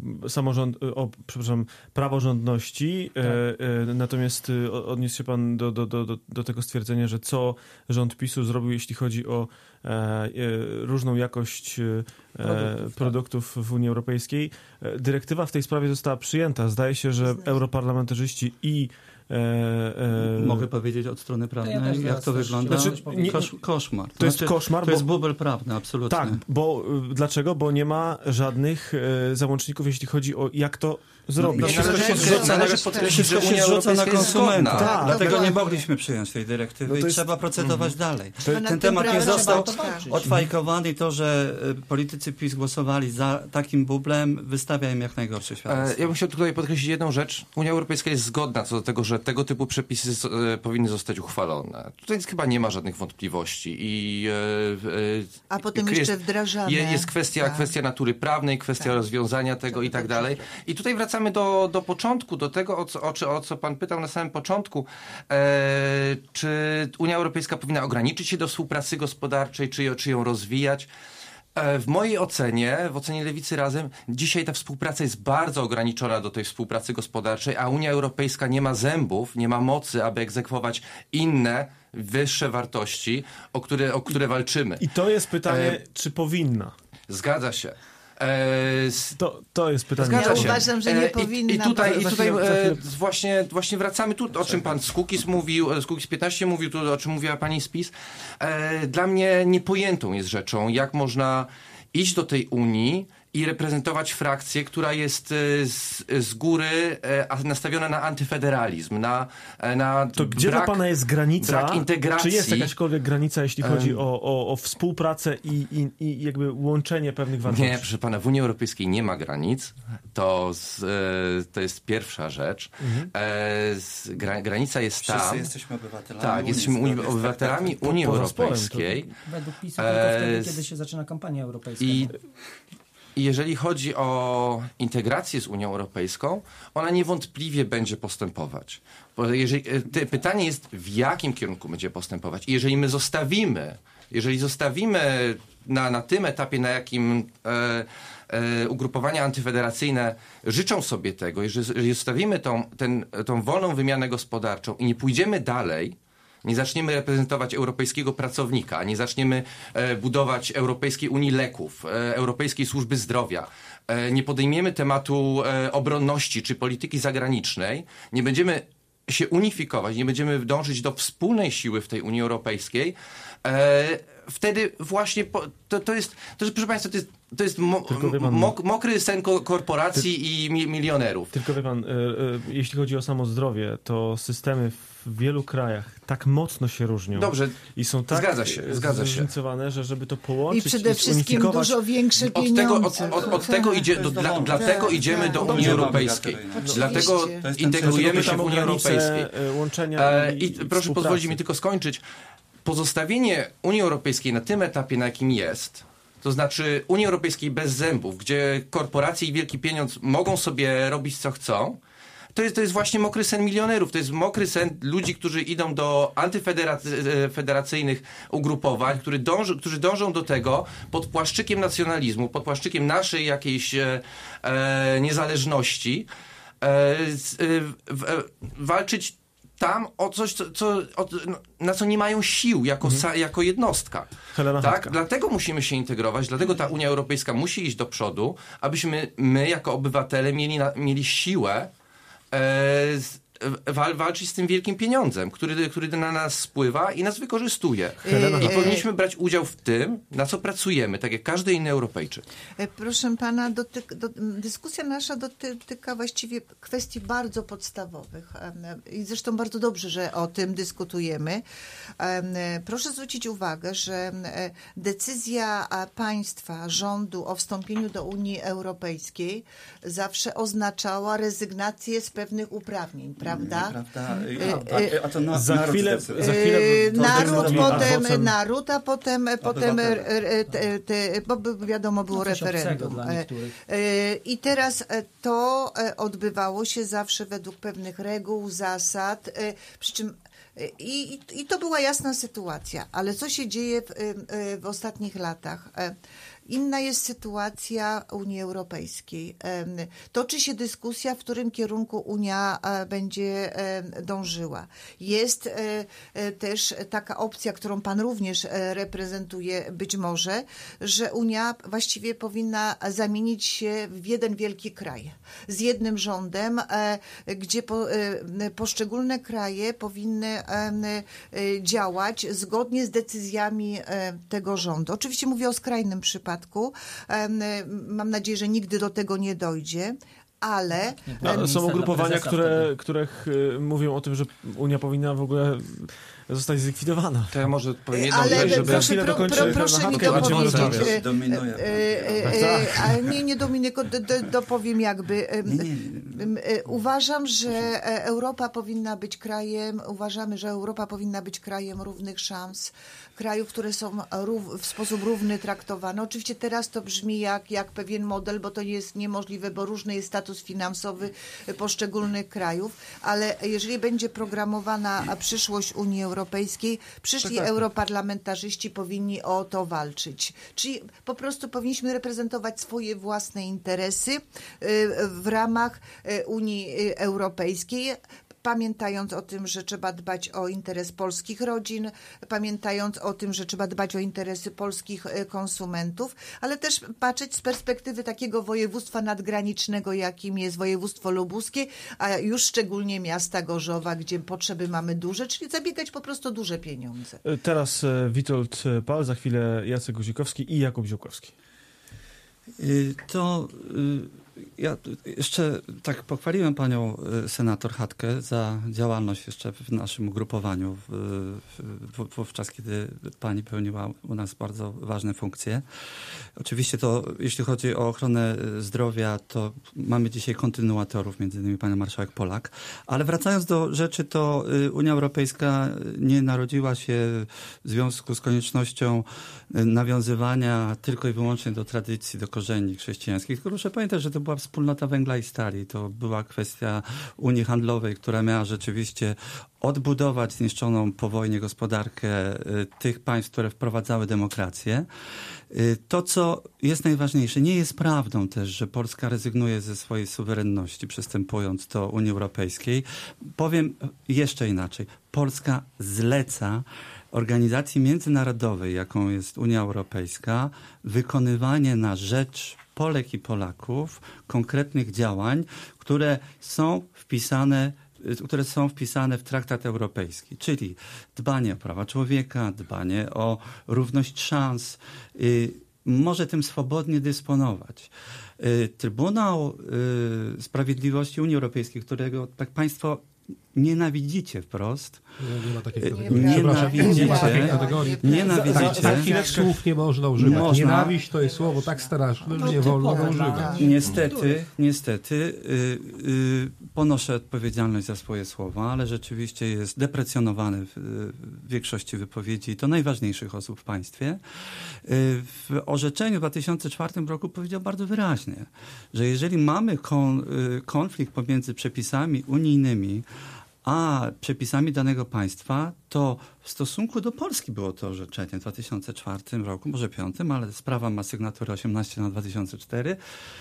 praworządności, tak. Natomiast odniósł się pan do tego stwierdzenia, że co rząd PiS-u zrobił, jeśli chodzi o różną jakość produktów w Unii Europejskiej. Dyrektywa w tej sprawie została przyjęta. Zdaje się, że europarlamentarzyści i mogę powiedzieć od strony prawnej, jak to wygląda? Koszmar. To jest koszmar. To jest bubel prawny, absolutnie. Tak, bo dlaczego? Bo nie ma żadnych załączników, jeśli chodzi o jak to zrobić. Wszystko się zrzuca na konsumenta. Tak, dlatego nie mogliśmy przyjąć tej dyrektywy i trzeba procedować dalej. Ten temat nie został odfajkowany i to, że politycy PiS głosowali za takim bublem, wystawia im jak najgorsze świadectwo. Ja bym chciał tutaj podkreślić jedną rzecz. Unia Europejska jest zgodna co do tego, że tego typu przepisy powinny zostać uchwalone. Tutaj chyba nie ma żadnych wątpliwości. A potem jeszcze wdrażane. Jest kwestia natury prawnej, kwestia rozwiązania tego i tak dalej. I tutaj wracamy do początku, do tego, o co pan pytał na samym początku. Czy Unia Europejska powinna ograniczyć się do współpracy gospodarczej, czy ją rozwijać? W mojej ocenie, w ocenie Lewicy Razem, dzisiaj ta współpraca jest bardzo ograniczona do tej współpracy gospodarczej, a Unia Europejska nie ma zębów, nie ma mocy, aby egzekwować inne, wyższe wartości, o które walczymy. I to jest pytanie, czy powinna? Zgadza się. To jest pytanie. Ja uważam, że nie powinna. I tutaj właśnie wracamy tu, o czym pan z Kukiz mówił, z Kukiz 15 mówił, tu, o czym mówiła pani z PiS. Dla mnie niepojętą jest rzeczą, jak można iść do tej Unii i reprezentować frakcję, która jest z góry nastawiona na antyfederalizm, na to gdzie dla pana jest granica? Brak integracji. Czy jest jakaśkolwiek granica, jeśli chodzi o współpracę i jakby łączenie pewnych wartości? Nie, proszę pana, w Unii Europejskiej nie ma granic. To jest pierwsza rzecz. Granica jest tam. Wszyscy jesteśmy obywatelami. Tak, jesteśmy obywatelami Unii Europejskiej. Według PiS tylko wtedy, kiedy się zaczyna kampania europejska. I jeżeli chodzi o integrację z Unią Europejską, ona niewątpliwie będzie postępować. Bo pytanie jest, w jakim kierunku będzie postępować. I jeżeli zostawimy na tym etapie, na jakim ugrupowania antyfederacyjne życzą sobie tego, jeżeli zostawimy tą wolną wymianę gospodarczą i nie pójdziemy dalej, nie zaczniemy reprezentować europejskiego pracownika, nie zaczniemy budować Europejskiej Unii Leków, Europejskiej Służby Zdrowia, nie podejmiemy tematu obronności czy polityki zagranicznej, nie będziemy się unifikować, nie będziemy dążyć do wspólnej siły w tej Unii Europejskiej, wtedy właśnie to jest, proszę państwa, to jest mokry sen korporacji i milionerów. Tylko wie pan, jeśli chodzi o samo zdrowie, to systemy w wielu krajach tak mocno się różnią. Dobrze. I są tak zróżnicowane, że żeby to połączyć i przede wszystkim dużo większe pieniądze. Dlatego idziemy do Unii Europejskiej. Dlatego integrujemy się w Unii Europejskiej. I proszę pozwolić mi tylko skończyć. Pozostawienie Unii Europejskiej na tym etapie, na jakim jest, to znaczy Unii Europejskiej bez zębów, gdzie korporacje i wielki pieniądz mogą sobie robić co chcą, to jest właśnie mokry sen milionerów. To jest mokry sen ludzi, którzy idą do antyfederacyjnych ugrupowań, którzy dążą do tego pod płaszczykiem nacjonalizmu, pod płaszczykiem naszej jakiejś niezależności, walczyć tam o coś, na co nie mają sił jako jednostka. Tak? Dlatego musimy się integrować, dlatego ta Unia Europejska musi iść do przodu, abyśmy my jako obywatele mieli siłę walczyć z tym wielkim pieniądzem, który na nas spływa i nas wykorzystuje. I powinniśmy brać udział w tym, na co pracujemy, tak jak każdy inny Europejczyk. Proszę pana, dyskusja nasza dotyka właściwie kwestii bardzo podstawowych. I zresztą bardzo dobrze, że o tym dyskutujemy. Proszę zwrócić uwagę, że decyzja państwa, rządu o wstąpieniu do Unii Europejskiej zawsze oznaczała rezygnację z pewnych uprawnień, prawda? A to za chwilę naród, a potem bo wiadomo było referendum. I teraz to odbywało się zawsze według pewnych reguł, zasad, przy czym i to była jasna sytuacja. Ale co się dzieje w ostatnich latach? Inna jest sytuacja Unii Europejskiej. Toczy się dyskusja, w którym kierunku Unia będzie dążyła. Jest też taka opcja, którą pan również reprezentuje być może, że Unia właściwie powinna zamienić się w jeden wielki kraj. Z jednym rządem, gdzie poszczególne kraje powinny działać zgodnie z decyzjami tego rządu. Oczywiście mówię o skrajnym przypadku. Mam nadzieję, że nigdy do tego nie dojdzie, ale... Są ugrupowania, które mówią o tym, że Unia powinna w ogóle zostać zlikwidowana. To ja może powiem jedną ale rzecz, żeby... proszę mi dopowiedzieć. Nie Dominiku, dopowiem jakby. Uważam, że Europa powinna być krajem, uważamy, że Europa powinna być krajem równych szans, krajów, które są w sposób równy traktowane. Oczywiście teraz to brzmi jak pewien model, bo to jest niemożliwe, bo różny jest status finansowy poszczególnych krajów, ale jeżeli będzie programowana przyszłość Unii Europejskiej, przyszli europarlamentarzyści powinni o to walczyć. Czyli po prostu powinniśmy reprezentować swoje własne interesy w ramach Unii Europejskiej, pamiętając o tym, że trzeba dbać o interes polskich rodzin, pamiętając o tym, że trzeba dbać o interesy polskich konsumentów, ale też patrzeć z perspektywy takiego województwa nadgranicznego, jakim jest województwo lubuskie, a już szczególnie miasta Gorzowa, gdzie potrzeby mamy duże, czyli zabiegać po prostu duże pieniądze. Teraz Witold Pal, za chwilę Jacek Guzikowski i Jakub Ziółkowski. Ja jeszcze tak pochwaliłem panią senator Chatkę za działalność jeszcze w naszym ugrupowaniu wówczas, kiedy pani pełniła u nas bardzo ważne funkcje. Oczywiście to, jeśli chodzi o ochronę zdrowia, to mamy dzisiaj kontynuatorów, między innymi panią marszałek Polak. Ale wracając do rzeczy, to Unia Europejska nie narodziła się w związku z koniecznością nawiązywania tylko i wyłącznie do tradycji, do korzeni chrześcijańskich. Tylko proszę pamiętać, że to była wspólnota węgla i stali. To była kwestia Unii Handlowej, która miała rzeczywiście odbudować zniszczoną po wojnie gospodarkę tych państw, które wprowadzały demokrację. To, co jest najważniejsze, nie jest prawdą też, że Polska rezygnuje ze swojej suwerenności, przystępując do Unii Europejskiej. Powiem jeszcze inaczej. Polska zleca organizacji międzynarodowej, jaką jest Unia Europejska, wykonywanie na rzecz Polek i Polaków konkretnych działań, które są wpisane w traktat europejski, czyli dbanie o prawa człowieka, dbanie o równość szans, może tym swobodnie dysponować. Trybunał Sprawiedliwości Unii Europejskiej, którego tak państwo nienawidzicie wprost. Nie ma takiej kategorii. Nienawidzicie. Takich słów nie można używać. Można. Nienawiść to jest słowo tak straszne, że nie wolno go używać. Niestety ponoszę odpowiedzialność za swoje słowa, ale rzeczywiście jest deprecjonowany w większości wypowiedzi, to najważniejszych osób w państwie. W orzeczeniu w 2004 roku powiedział bardzo wyraźnie, że jeżeli mamy konflikt pomiędzy przepisami unijnymi a przepisami danego państwa, to w stosunku do Polski było to orzeczenie w 2004 roku, może 2005, ale sprawa ma sygnaturę 18/2004.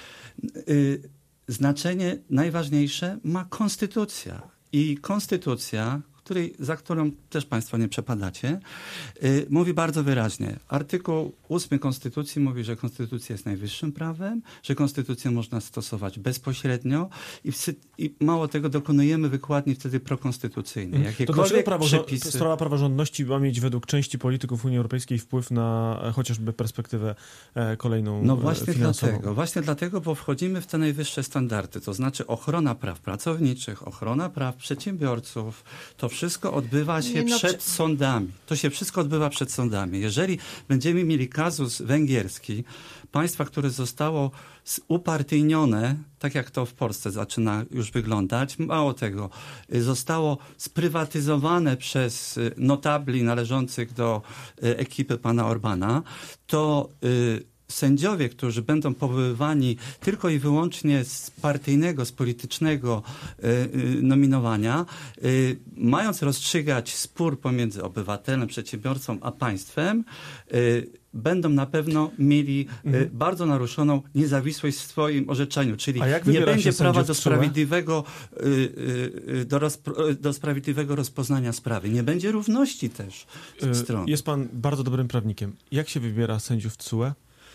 Znaczenie najważniejsze ma konstytucja. I konstytucja, za którą też państwo nie przepadacie, mówi bardzo wyraźnie. Artykuł 8 Konstytucji mówi, że konstytucja jest najwyższym prawem, że konstytucję można stosować bezpośrednio i mało tego, dokonujemy wykładni wtedy prokonstytucyjnej. To dlaczego sprawa praworządności ma mieć według części polityków Unii Europejskiej wpływ na chociażby perspektywę kolejną finansową? Właśnie dlatego, bo wchodzimy w te najwyższe standardy, to znaczy ochrona praw pracowniczych, ochrona praw przedsiębiorców, to wszystko odbywa się przed sądami. To się wszystko odbywa przed sądami. Jeżeli będziemy mieli kazus węgierski, państwa, które zostało upartyjnione, tak jak to w Polsce zaczyna już wyglądać, mało tego, zostało sprywatyzowane przez notabli należących do ekipy pana Orbana, to sędziowie, którzy będą powoływani tylko i wyłącznie z partyjnego, z politycznego nominowania, mając rozstrzygać spór pomiędzy obywatelem, przedsiębiorcą a państwem, będą na pewno mieli bardzo naruszoną niezawisłość w swoim orzeczeniu, czyli nie będzie prawa do sprawiedliwego rozpoznania sprawy. Nie będzie równości też stron. Jest pan bardzo dobrym prawnikiem. Jak się wybiera sędziów TSUE?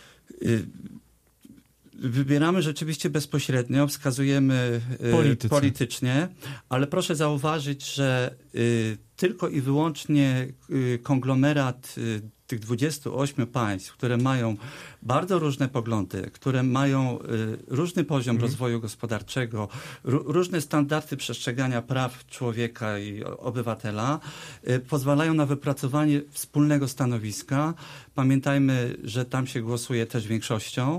Wybieramy rzeczywiście bezpośrednio, wskazujemy politycznie, ale proszę zauważyć, że tylko i wyłącznie konglomerat tych 28 państw, które mają bardzo różne poglądy, które mają różny poziom rozwoju gospodarczego, różne standardy przestrzegania praw człowieka i obywatela, pozwalają na wypracowanie wspólnego stanowiska. Pamiętajmy, że tam się głosuje też większością.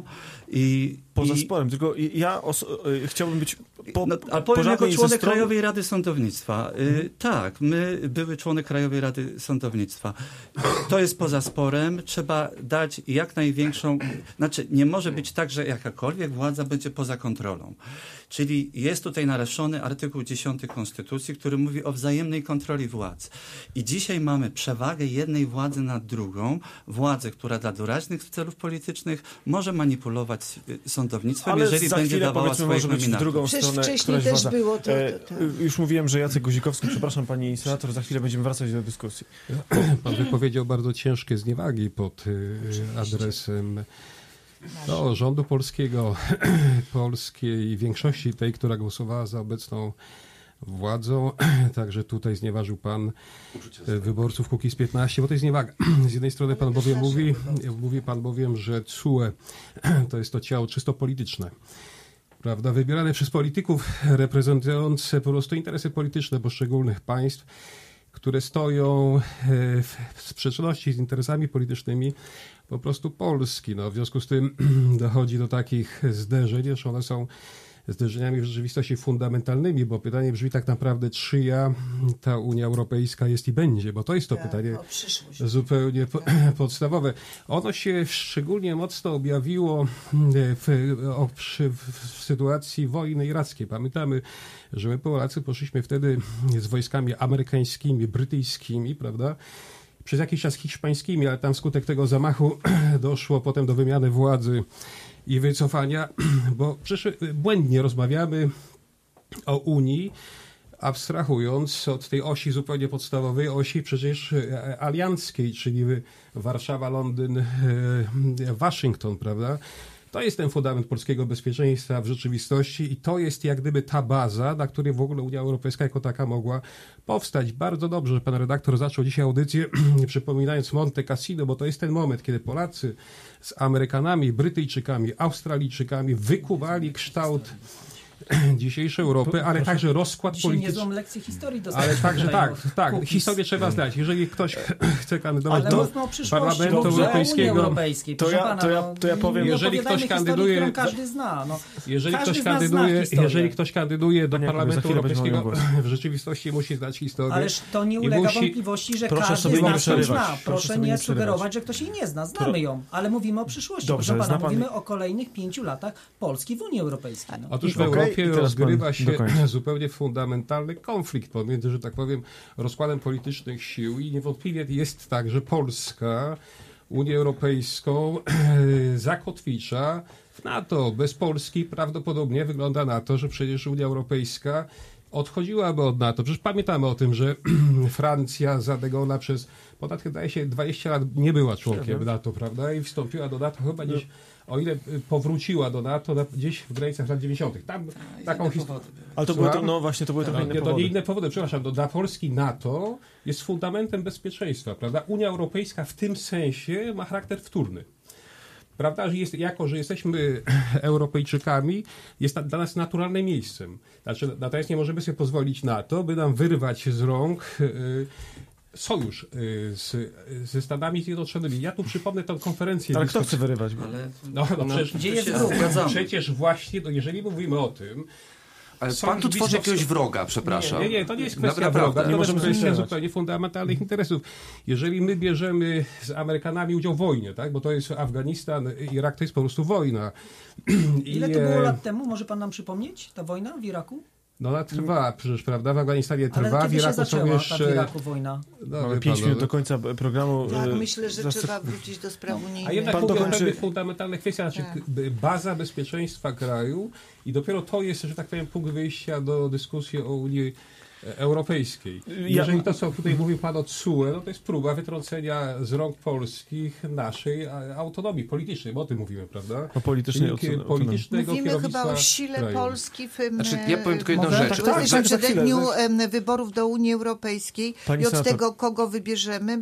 Poza sporem, tylko ja chciałbym być ale powiem jako członek Krajowej Rady Sądownictwa. Tak, były członek Krajowej Rady Sądownictwa. To jest poza sporem. Trzeba dać jak największą... Znaczy, nie może być tak, że jakakolwiek władza będzie poza kontrolą. Czyli jest tutaj naruszony artykuł 10 Konstytucji, który mówi o wzajemnej kontroli władz. I dzisiaj mamy przewagę jednej władzy nad drugą. Władzę, która dla doraźnych celów politycznych może manipulować sądownictwem, ale jeżeli będzie dawała swoich nominatów. W drugą stronę, wcześniej też władza. Było to. Już mówiłem, że Jacek Guzikowski, przepraszam pani senator, za chwilę będziemy wracać do dyskusji. Pan wypowiedział bardzo ciężkie zniewagi pod adresem rządu polskiego, polskiej większości tej, która głosowała za obecną władzą. Także tutaj znieważył pan wyborców Kukiz15, bo to jest zniewaga. Z jednej strony pan bowiem mówi pan bowiem, że TSUE to jest to ciało czysto polityczne. Prawda, wybierane przez polityków reprezentujące po prostu interesy polityczne poszczególnych państw, które stoją w sprzeczności z interesami politycznymi po prostu Polski. W związku z tym dochodzi do takich zderzeń, że one są zderzeniami w rzeczywistości fundamentalnymi, bo pytanie brzmi tak naprawdę, czyja ta Unia Europejska jest i będzie, bo to jest to pytanie zupełnie podstawowe. Ono się szczególnie mocno objawiło w sytuacji wojny irackiej. Pamiętamy, że my Polacy poszliśmy wtedy z wojskami amerykańskimi, brytyjskimi, prawda? Przez jakiś czas hiszpańskimi, ale tam wskutek tego zamachu doszło potem do wymiany władzy i wycofania, bo błędnie rozmawiamy o Unii, abstrahując od tej osi zupełnie podstawowej, osi przecież alianckiej, czyli Warszawa, Londyn, Waszyngton, prawda? To jest ten fundament polskiego bezpieczeństwa w rzeczywistości i to jest jak gdyby ta baza, na której w ogóle Unia Europejska jako taka mogła powstać. Bardzo dobrze, że pan redaktor zaczął dzisiaj audycję przypominając Monte Cassino, bo to jest ten moment, kiedy Polacy z Amerykanami, Brytyjczykami, Australijczykami wykuwali kształt dzisiejszej Europy, ale także rozkład Dzisiaj polityczny. niezłą lekcję historii Ale dostaliśmy. także tutaj tak, od historię trzeba znać. Jeżeli ktoś chce kandydować Ale do mówmy o przyszłości, Parlamentu dobrze, Europejskiego, Unii Europejskiej. Proszę pana, to ja powiem, nie jeżeli opowiadajmy ktoś historii, kandyduje- którą każdy zna. No. jeżeli Każdy ktoś z nas zna kandyduje, historię. jeżeli ktoś kandyduje do Panie Jakubie, za Parlamentu chwilę będzie Europejskiego, mówił głos. w rzeczywistości musi znać historię. Ależ to nie I ulega musi- wątpliwości, że Proszę każdy sobie z nie nas ją przerywać. zna. Proszę Proszę sobie nie nie sugerować, że ktoś jej nie zna. Znamy ją, ale mówimy o przyszłości. Dobrze, Proszę pana, zna pan- mówimy o kolejnych 5 latach Polski w Unii Europejskiej. No. Otóż w Okej, Europie i teraz rozgrywa pan się dokończy. zupełnie fundamentalny konflikt pomiędzy, że tak powiem, rozkładem politycznych sił i niewątpliwie jest tak, że Polska Unię Europejską zakotwicza w NATO. Bez Polski prawdopodobnie wygląda na to, że przecież Unia Europejska odchodziłaby od NATO. Przecież pamiętamy o tym, że Francja za de Gaulle'a przez ponad, wydaje się, 20 lat nie była członkiem NATO, prawda? I wstąpiła do NATO chyba gdzieś, o ile powróciła do NATO, gdzieś w granicach lat 90. Tam taką historię. Ale to były, Słucham? no właśnie, to były trochę inne To powody. nie inne powody, przepraszam. Dla Polski NATO jest fundamentem bezpieczeństwa, prawda? Unia Europejska w tym sensie ma charakter wtórny. Prawda, że jako że jesteśmy Europejczykami, jest dla nas naturalnym miejscem. Znaczy, natomiast nie możemy sobie pozwolić na to, by nam wyrwać z rąk sojusz ze Stanami Zjednoczonymi. Ja tu przypomnę tę konferencję. Ale kto chce wyrywać? Ale No przecież, Gdzie jest się wróg? zgadzamy. przecież właśnie, no, jeżeli mówimy o tym, Ale Sojusz pan tu tworzy Biznesu- jakiegoś wroga, przepraszam. Nie, to nie jest kwestia Naprawdę. wroga, Nie to możemy jest sobie kwestia strzelać. zupełnie fundamentalnych interesów. Jeżeli my bierzemy z Amerykanami udział w wojnie, tak? Bo to jest Afganistan, Irak to jest po prostu wojna. Ile to było lat temu? Może pan nam przypomnieć? Ta wojna w Iraku? No ona trwa przecież, prawda? W Afganistanie Ale trwa, w kiedy się Iraku są zaczęła ta w jeszcze... Iraku wojna? No, Mamy wie 5 pan, minut no. do końca programu. Tak, myślę, że Zas- trzeba wrócić do spraw A unijnych. jednak Pan mówię o dokończy- pewnych fundamentalnych kwestiach, znaczy baza bezpieczeństwa kraju i dopiero to jest, że tak powiem, punkt wyjścia do dyskusji o Unii Europejskiej. Jeżeli to, co tutaj mówił pan o TSUE, no to jest próba wytrącenia z rąk polskich naszej autonomii politycznej, bo o tym mówimy, prawda? O politycznej Czyli autonomii. politycznego Mówimy chyba kierownictwa o sile kraju. Polski w Znaczy, ja powiem tylko jedną rzecz. tak, w za przededniu chwilę. wyborów do Unii Europejskiej Pani i od senator. tego, kogo wybierzemy,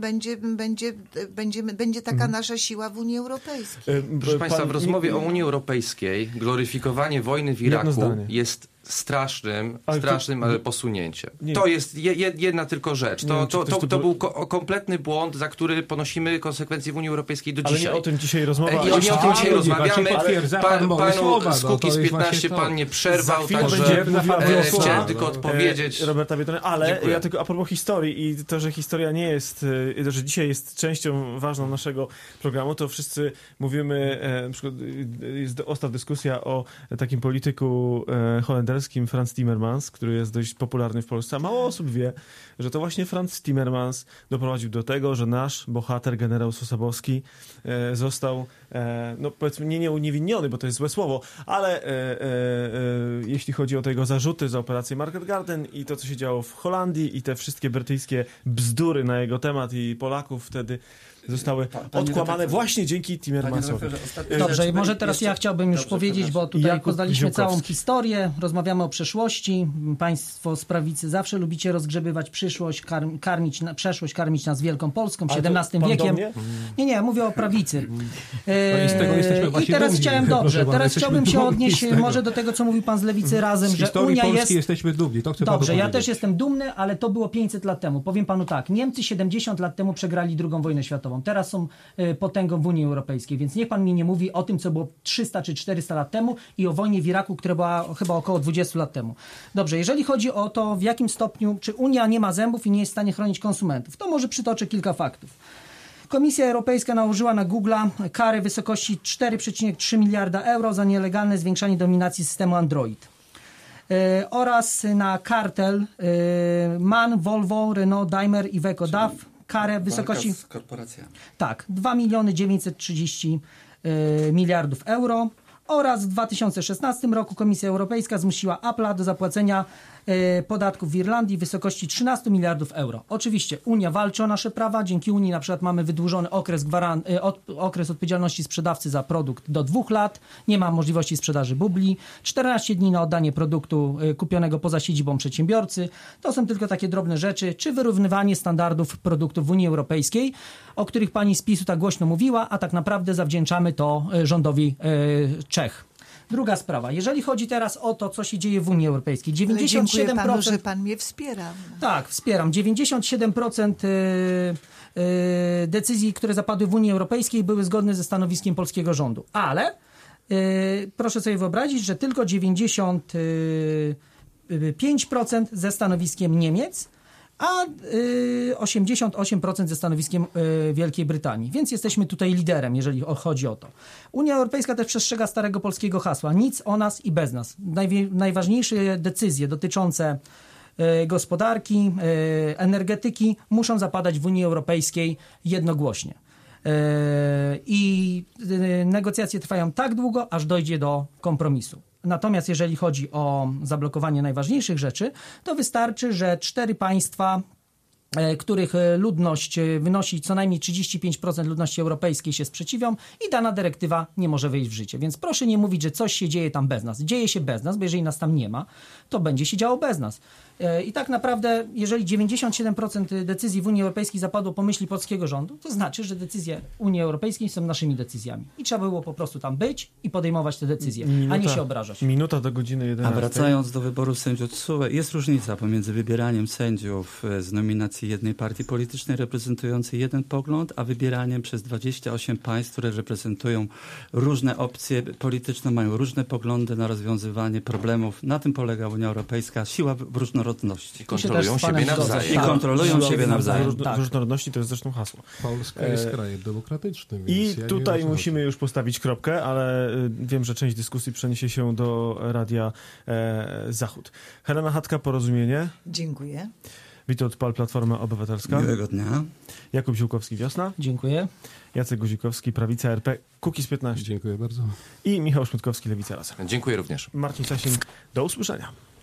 będzie taka nasza siła w Unii Europejskiej. Proszę Państwa, w rozmowie o Unii Europejskiej gloryfikowanie wojny w Jedno Iraku zdanie. jest strasznym Ale to- posunięciem. Nie. To jest jedna tylko rzecz. Nie wiem, czy ktoś tu To był kompletny błąd, za który ponosimy konsekwencje w Unii Europejskiej do Ale dzisiaj. nie o tym dzisiaj rozmowa. I nie o tym dzisiaj Ludzi, rozmawiamy. właśnie potwierdza pan moje Panu słowa, z no, Kukiz to jest 15 właśnie to. pan nie przerwał, Za chwilę także będzie mówiła Wiosława. chciałem tylko odpowiedzieć. Roberta Biedronia, ale Dziękuję. ja tylko a propos historii i to, że historia nie jest, że dzisiaj jest częścią ważną naszego programu, to wszyscy mówimy, na przykład jest ostatnia dyskusja o takim polityku holenderskim Frans Timmermans, który jest dość popularny w Polsce, a mało osób wie, że to właśnie Frans Timmermans doprowadził do tego, że nasz bohater, generał Sosabowski, został, no powiedzmy, nie uniewinniony, bo to jest złe słowo, ale jeśli chodzi o te jego zarzuty za operację Market Garden i to, co się działo w Holandii i te wszystkie brytyjskie bzdury na jego temat i Polaków wtedy zostały odkłamane właśnie dzięki Timmermansowi. Dobrze, i może teraz ja chciałbym już powiedzieć, bo tutaj Jakub poznaliśmy Ziółkowski. całą historię, rozmawiamy o przeszłości. Państwo z prawicy zawsze lubicie rozgrzebywać przyszłość, przeszłość, karmić nas Wielką Polską, Ale to XVII pan do wiekiem. mnie? Nie, mówię o prawicy. No i z tego jesteśmy I właśnie teraz dumni, chciałem, proszę dobrze, pana, teraz jesteśmy chciałbym się dumni odnieść z tego. może do tego, co mówił pan z Lewicy razem, Z że historii Unia Polski jest... jesteśmy dumni, to chcę panu Dobrze, ja powiedzieć. też jestem dumny, ale to było 500 lat temu. Powiem panu tak, Niemcy 70 lat temu przegrali II wojnę światową. Teraz są potęgą w Unii Europejskiej, więc niech pan mi nie mówi o tym, co było 300 czy 400 lat temu i o wojnie w Iraku, która była chyba około 20 lat temu. Dobrze, jeżeli chodzi o to, w jakim stopniu, czy Unia nie ma zębów i nie jest w stanie chronić konsumentów, to może przytoczę kilka faktów. Komisja Europejska nałożyła na Google'a karę w wysokości 4,3 miliarda euro za nielegalne zwiększanie dominacji systemu Android. Oraz na kartel MAN, Volvo, Renault, Daimler, Iveco, DAF karę w wysokości... z korporacjami. Tak, 2 930 miliardów euro. Oraz w 2016 roku Komisja Europejska zmusiła Apple'a do zapłacenia podatków w Irlandii w wysokości 13 miliardów euro. Oczywiście Unia walczy o nasze prawa. Dzięki Unii na przykład mamy wydłużony okres odpowiedzialności sprzedawcy za produkt do 2 lat. Nie ma możliwości sprzedaży bubli. 14 dni na oddanie produktu kupionego poza siedzibą przedsiębiorcy. To są tylko takie drobne rzeczy. Czy wyrównywanie standardów produktów w Unii Europejskiej, o których pani z PiS-u tak głośno mówiła, a tak naprawdę zawdzięczamy to rządowi Czech. Druga sprawa. Jeżeli chodzi teraz o to, co się dzieje w Unii Europejskiej. Ale dziękuję 97%... panu, że pan mnie wspiera. Tak, wspieram. 97% decyzji, które zapadły w Unii Europejskiej, były zgodne ze stanowiskiem polskiego rządu. Ale proszę sobie wyobrazić, że tylko 95% ze stanowiskiem Niemiec, a 88% ze stanowiskiem Wielkiej Brytanii. Więc jesteśmy tutaj liderem, jeżeli chodzi o to. Unia Europejska też przestrzega starego polskiego hasła. Nic o nas i bez nas. Najważniejsze decyzje dotyczące gospodarki, energetyki muszą zapadać w Unii Europejskiej jednogłośnie. I negocjacje trwają tak długo, aż dojdzie do kompromisu. Natomiast jeżeli chodzi o zablokowanie najważniejszych rzeczy, to wystarczy, że 4 państwa, których ludność wynosi co najmniej 35% ludności europejskiej, się sprzeciwią i dana dyrektywa nie może wejść w życie. Więc proszę nie mówić, że coś się dzieje tam bez nas. Dzieje się bez nas, bo jeżeli nas tam nie ma, to będzie się działo bez nas. I tak naprawdę, jeżeli 97% decyzji w Unii Europejskiej zapadło po myśli polskiego rządu, to znaczy, że decyzje Unii Europejskiej są naszymi decyzjami. I trzeba było po prostu tam być i podejmować te decyzje, a nie się obrażać. Minuta do godziny 11. A wracając do wyboru sędziów TSUE, jest różnica pomiędzy wybieraniem sędziów z nominacji jednej partii politycznej reprezentującej jeden pogląd, a wybieraniem przez 28 państw, które reprezentują różne opcje polityczne, mają różne poglądy na rozwiązywanie problemów. Na tym polega Unia Europejska, siła w różnorodności. I kontrolują siebie nawzajem. I kontrolują siebie nawzajem. Różnorodności to jest zresztą hasło. Polska jest krajem demokratycznym. I więc tutaj musimy już postawić kropkę, ale wiem, że część dyskusji przeniesie się do Radia Zachód. Helena Chatka, Porozumienie. Dziękuję. Witold Pal, Platforma Obywatelska. Miłego dnia. Jakub Ziółkowski, Wiosna. Dziękuję. Jacek Guzikowski, Prawica RP, Kukiz15. Dziękuję bardzo. I Michał Szmytkowski, Lewica Razem. Dziękuję również. Marcin Sasin, do usłyszenia.